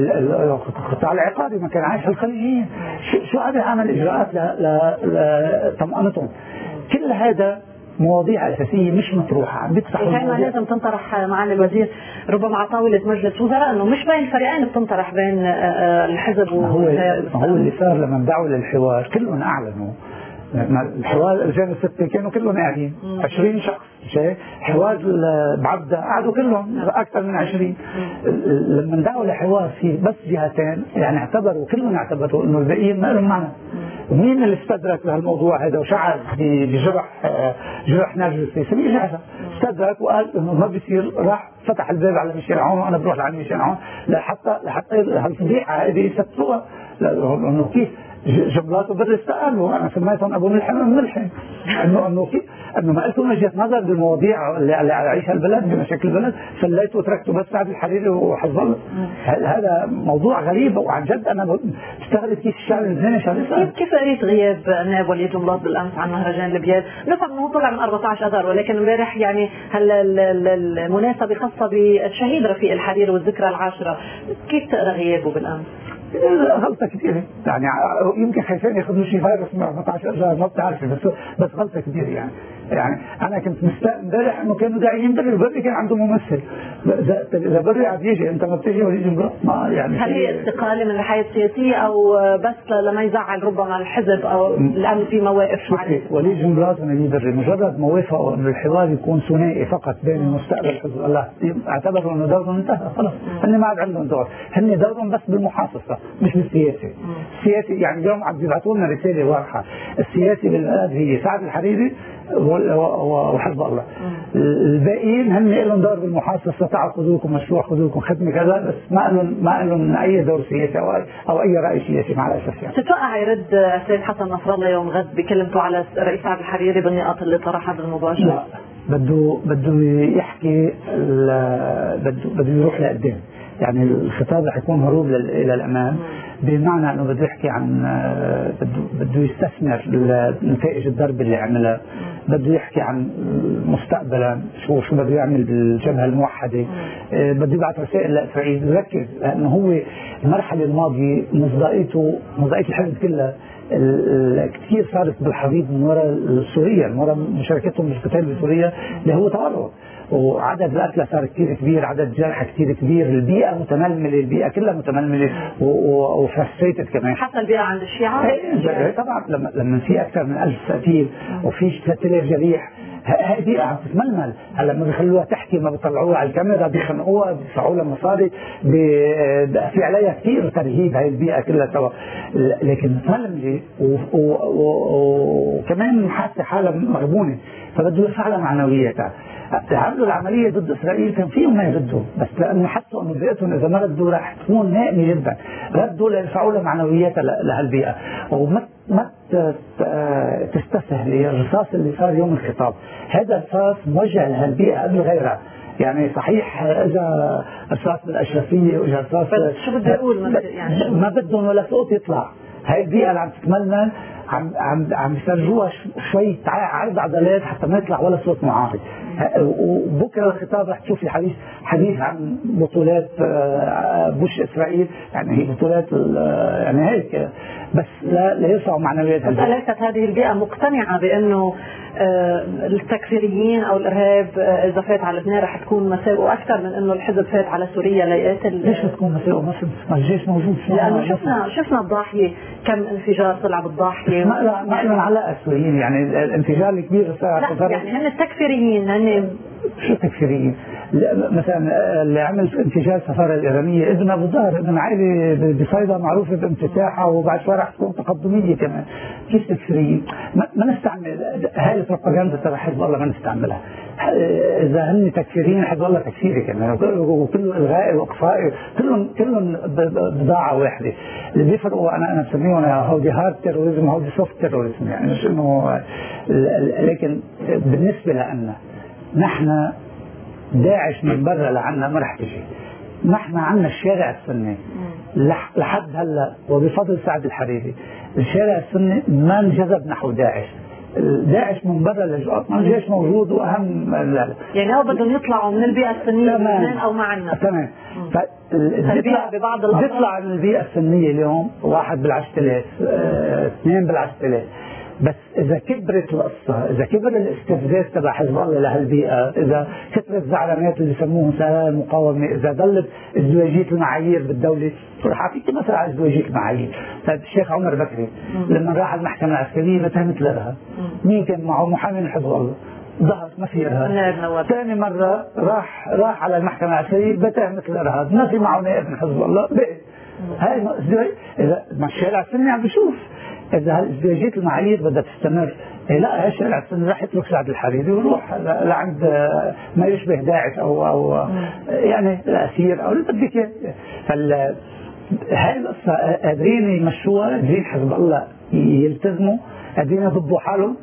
القطاع العقاري ما كان عايش الخليجيين، شو قادر عمل اجراءات لطمأنتهم. كل هذا مواضيع اساسيه مش مطروحه، عم بيفتحوا كمان لازم تنطرح معالي الوزير ربما على طاوله مجلس وزراء، انه مش بين الفريقين بتنطرح بين الحزب هو اللي صار لما دعوا للحوار كلهم اعلنوا. الحوار الجانب 6 كانوا كلهم قاعدين 20 شخص، حوار بعبدة قعدوا كلهم اكثر من 20. لما دعوا لحوار في بس جهتين يعني اعتبروا كلهم انه الباقيين ما لهم معنى. ومين اللي استدرك لهالموضوع هذا وشعر بجرح نرجسي؟ سمير جعفر. استدرك وقال انه ما بيصير، راح فتح الباب على ميشيل عون وانا بروح لعند ميشيل عون لحتى هالفضيحه هذه يثبتوها، لانه كيف جبلاته بالرئيس قال له انا سميتهم ابو ملحم ملحم، انه كيف انه ما قلتوا وجهه نظر بالمواضيع اللي يعيشها البلد بمشاكل البلد، فليت وتركته بس سعد الحريري وحزب الله. هذا موضوع غريب، وعن جد انا استغرب كيف الشعب اللبناني كيف قريت غياب النائب وليد جنبلاط بالامس عن مهرجان لبيان؟ نفهم انه طلع من 14 اذار، ولكن امبارح يعني المناسبه خاصه بالشهيد رفيق الحريري والذكرى العاشره، كيف تقرا غيابه بالامس؟ غلطة كبيرة يعني، يمكن خايفين ياخذوا شيء فيروس من 14 اذار ما بتعرفي، بس غلطة كبيرة يعني انا كنت مستاء امبارح انه كانوا داعيين بري كان عنده ممثل، اذا بري عم يجي انت ما بتيجي وليد جنبلاط ما يعني. هل هي استقالة من الحياة السياسية او بس لما يزعل ربما الحزب او الامن في مواقف معينة؟ وليد جنبلاط ونجيب بري مجرد ما وافقوا انه الحوار يكون ثنائي فقط بين المستقبل حزب الله، اعتبروا انه دورهم انتهى خلص، هن ما عاد عندهم دور، هن دورهم بس بالمحاصصة مش بالسياسة. السياسي يعني اليوم عم يبعثوا لنا رسالة واضحة، السياسي بالبلد هي سعد الحريري وحزب الله، الباقيين هن لهم دور بالمحاصصة، تعالوا خذوا لكم مشروع، خذوا لكم خدمة كذا، بس ما لهم اي دور سياسي او اي رأي سياسي مع الاسف يعني. تتوقع يرد السيد حسن نصر الله يوم غد بكلمته على الرئيس سعد الحريري بالنقاط اللي طرحها بالمباشرة؟ لا، بده يحكي، بده يروح لقدام، يعني الخطاب رح يكون هروب الى الامام، بمعنى انه بده يحكي عن بده يستثمر نتائج الضرب اللي عملها، بده يحكي عن مستقبلا شو بده يعمل بالجبهه الموحده، بده يبعث رسائل لاسرائيل، يركز لانه هو المرحله الماضيه مصداقيته الحزب كلها كثير صارت بالحضيض من وراء سوريا، من وراء مشاركتهم بالقتال بسوريا اللي هو تورط، وعدد القتلى صار كثير كبير، عدد الجرحى كثير كبير، البيئة متململة، البيئة كلها متململة وفرستريتد كمان، حتى البيئة عند الشيعة طبعا لما في أكثر من 1000 قتيل وفي 3000 جريح، هاي بيئة عم تتململ، هلا ما بيخلوها تحكي، ما بيطلعوها على الكاميرا، بيخنقوها، بيدفعوا لها مصاري، في عليها كثير ترهيب هاي البيئة كلها سوا، لكن متململة وكمان حاسة حالها مغبونة، فبده يرفع لها معنوياتها. عملوا العملية ضد إسرائيل كان فيهم ما يردوا، بس لأنه حسوا أنه بيئتهم إذا ما ردوا راح تكون نائمة جدا، ردوا ليرفعوا لها معنوياتها لهالبيئة، وما تستسهل الرصاص اللي صار يوم الخطاب، هذا الرصاص موجه لهالبيئة قبل غيرها، يعني صحيح اجى رصاص بالاشرفيه واجى رصاص، شو بدي اقول يعني ما بدهم ولا صوت يطلع، هاي البيئه اللي عم تتململ عم يسرجوها شوي عرض عضلات حتى ما يطلع ولا صوت معارض. وبكره الخطاب رح تشوفي حديث عن بطولات بوش اسرائيل، يعني هي بطولات يعني هيك بس لا يرفعوا معنويات. بس ليست هذه البيئه مقتنعه بانه التكفيريين او الارهاب اذا فات على لبنان رح تكون مساوئ اكثر من انه الحزب فات على سوريا ليقاتل؟ ليش تكون مساوئ؟ ما الجيش موجود، لانه شفنا الضاحيه، كم انفجار طلع بالضاحيه، ما لهم علاقه السوريين، يعني الانفجار الكبير لا يعني هن التكفيريين، هن شو التكفيريين؟ مثلا اللي عمل انفجار السفاره الايرانيه ابن ابو ظهر، ابن عائله بصيدا معروفه بامتساحها وبعد شوي رح تكون تقدميه كمان، كيف تكفيريين؟ ما نستعمل هاي البروباغندا تبع حزب الله، ما نستعملها. اذا هن تكفيريين حزب الله تكفيري كمان، وكله الغائي واقصائي، كلهم بضاعه واحده، اللي بيفرقوا انا بسميهم هودي هارد تيروريزم وهودي سوفت تيروريزم، يعني مش انه لكن بالنسبه لنا نحن داعش من برا لعنا ما رح تجي، نحن عنا الشارع السني لحد هلا وبفضل سعد الحريري، الشارع السني ما انجذب نحو داعش من برا لجوء، ما الجيش موجود واهم يعني هو بدهم يطلعوا من البيئه السنيه لبنان او معنا تمام. بيطلع من البيئه السنيه اليوم 1 بال10,000 2 بال10,000، بس إذا كبرت القصة، إذا كبر الاستفزاز تبع حزب الله لهالبيئة، إذا كثرت زعلانات اللي يسموهم سلام المقاومة، إذا ضلت ازدواجية المعايير بالدولة، رح أعطيك مثلا على ازدواجية المعايير. طيب الشيخ عمر بكري لما راح المحكمة العسكرية بتهمت الإرهاب، مين كان معه؟ محامي من حزب الله، ظهر ما في إرهاب. ثاني مرة راح على المحكمة العسكرية بتهمت الإرهاب، ما في معه نائب من حزب الله، هاي اذا ما الشارع السني عم بيشوف اذا الازدواجيه المعايير بدها تستمر، لا الشارع السني راح يترك سعد الحريري ويروح لعند ما يشبه داعش او يعني الاسير او اللي بدك اياه. هاي القصه قادرين يمشوها، قادرين حزب الله يلتزموا، قادرين يضبوا حالهم.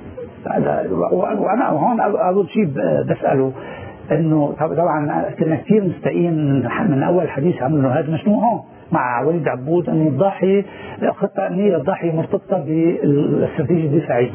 وانا هون اول شيء بساله انه طبعا كنا كثير مستائين من اول حديث عن انه هذا مشنوع هون مع وليد عبود انه الضاحيه خطه امنيه الضاحيه مرتبطه بالاستراتيجيه الدفاعيه.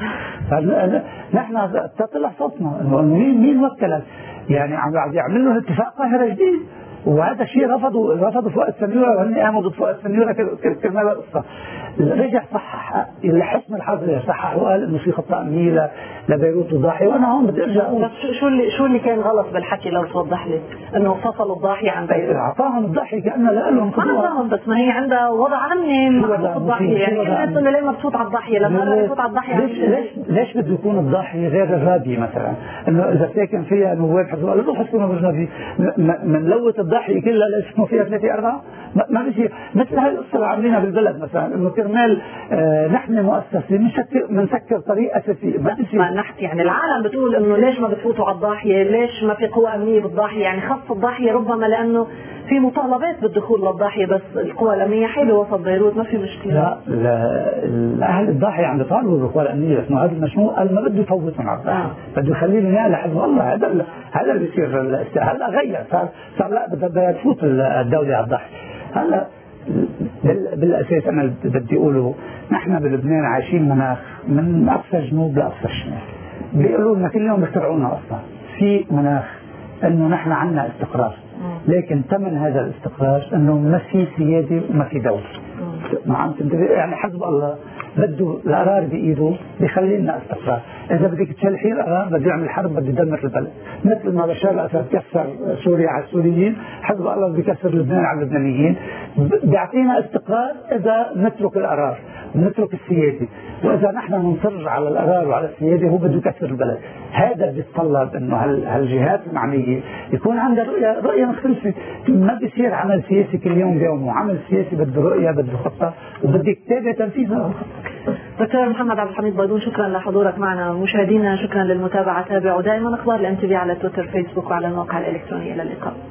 نحن طلع صوتنا انه مين وكلك؟ يعني عم يعمل لهم اتفاق قاهره جديد، وهذا الشيء رفضوا فؤاد سنيورة، وهن قاموا ضد فؤاد سنيورة كرمال القصة. رجع صحح لحسن الحظ صحح وقال انه في خطأ امنية لبيروت وضاحية. وانا هون بدي ارجع اقول شو اللي كان غلط بالحكي لو توضح لي انه فصلوا الضاحية عن بيروت؟ اعطاهم الضاحية كأنه لهم ما بس ما هي عندها وضع امني مع الضاحية، يعني انت ليه مبسوط على الضاحية لما يفوت على الضاحية؟ ليش بده يكون الضاحية غير الرابية مثلا؟ انه اذا ساكن فيها نواب حزب الله روحوا اسكنوا بالرابية، من لوت الضاحية كلها لا يسكنوا فيها 3-4 ما بصير. مثل هاي القصة اللي عاملينها بالبلد مثلا انه كرمال نحن مؤسسة بنسكر طريق اساسي ما نحكي يعني العالم بتقول انه ليش ما بتفوتوا على الضاحية، ليش ما في قوى امنية بالضاحية؟ يعني خص الضاحية ربما لانه في مطالبات بالدخول للضاحية، بس القوى الامنية حلوة وسط بيروت ما في مشكلة. لا اهل الضاحية عم بيطالبوا بالقوى الامنية، بس هذا المشروع قال ما بده يفوتهم على الضاحية، بده يخليهم يا لحد والله هذا اللي بيصير. هلا غير صار لا بدها تفوت الدولة على الضاحية. هلا بالاساس انا بدي اقوله نحن بلبنان عايشين مناخ من اقصى الجنوب لاقصى الشمال، بيقولوا لنا كل يوم بيخترعونا اصلا في مناخ انه نحن عندنا استقرار، لكن ثمن هذا الاستقرار انه ما في سياده وما في دوله. يعني حزب الله بده القرار بايده بيخلي لنا استقرار، اذا بدك تشلحي القرار بده يعمل حرب بده يدمر البلد، مثل ما بشار الاسد كسر سوريا على السوريين، حزب الله بيكسر لبنان على اللبنانيين. بيعطينا استقرار اذا نترك القرار ونترك السياده، واذا نحن نصر على القرار وعلى السياده هو بده يكسر البلد. هذا بيتطلب انه هالجهات المعنيه يكون عندها رؤيه مختلفه، ما بيصير عمل سياسي كل يوم بيومه، عمل سياسي بده رؤيه بده خطه وبدك تتابع تنفيذها. دكتور محمد عبد الحميد بيضون، شكرا لحضورك معنا. مشاهدينا شكرا للمتابعه، تابعوا دائما اخبار الMTV على تويتر، فيسبوك وعلى الموقع الالكتروني. الى اللقاء.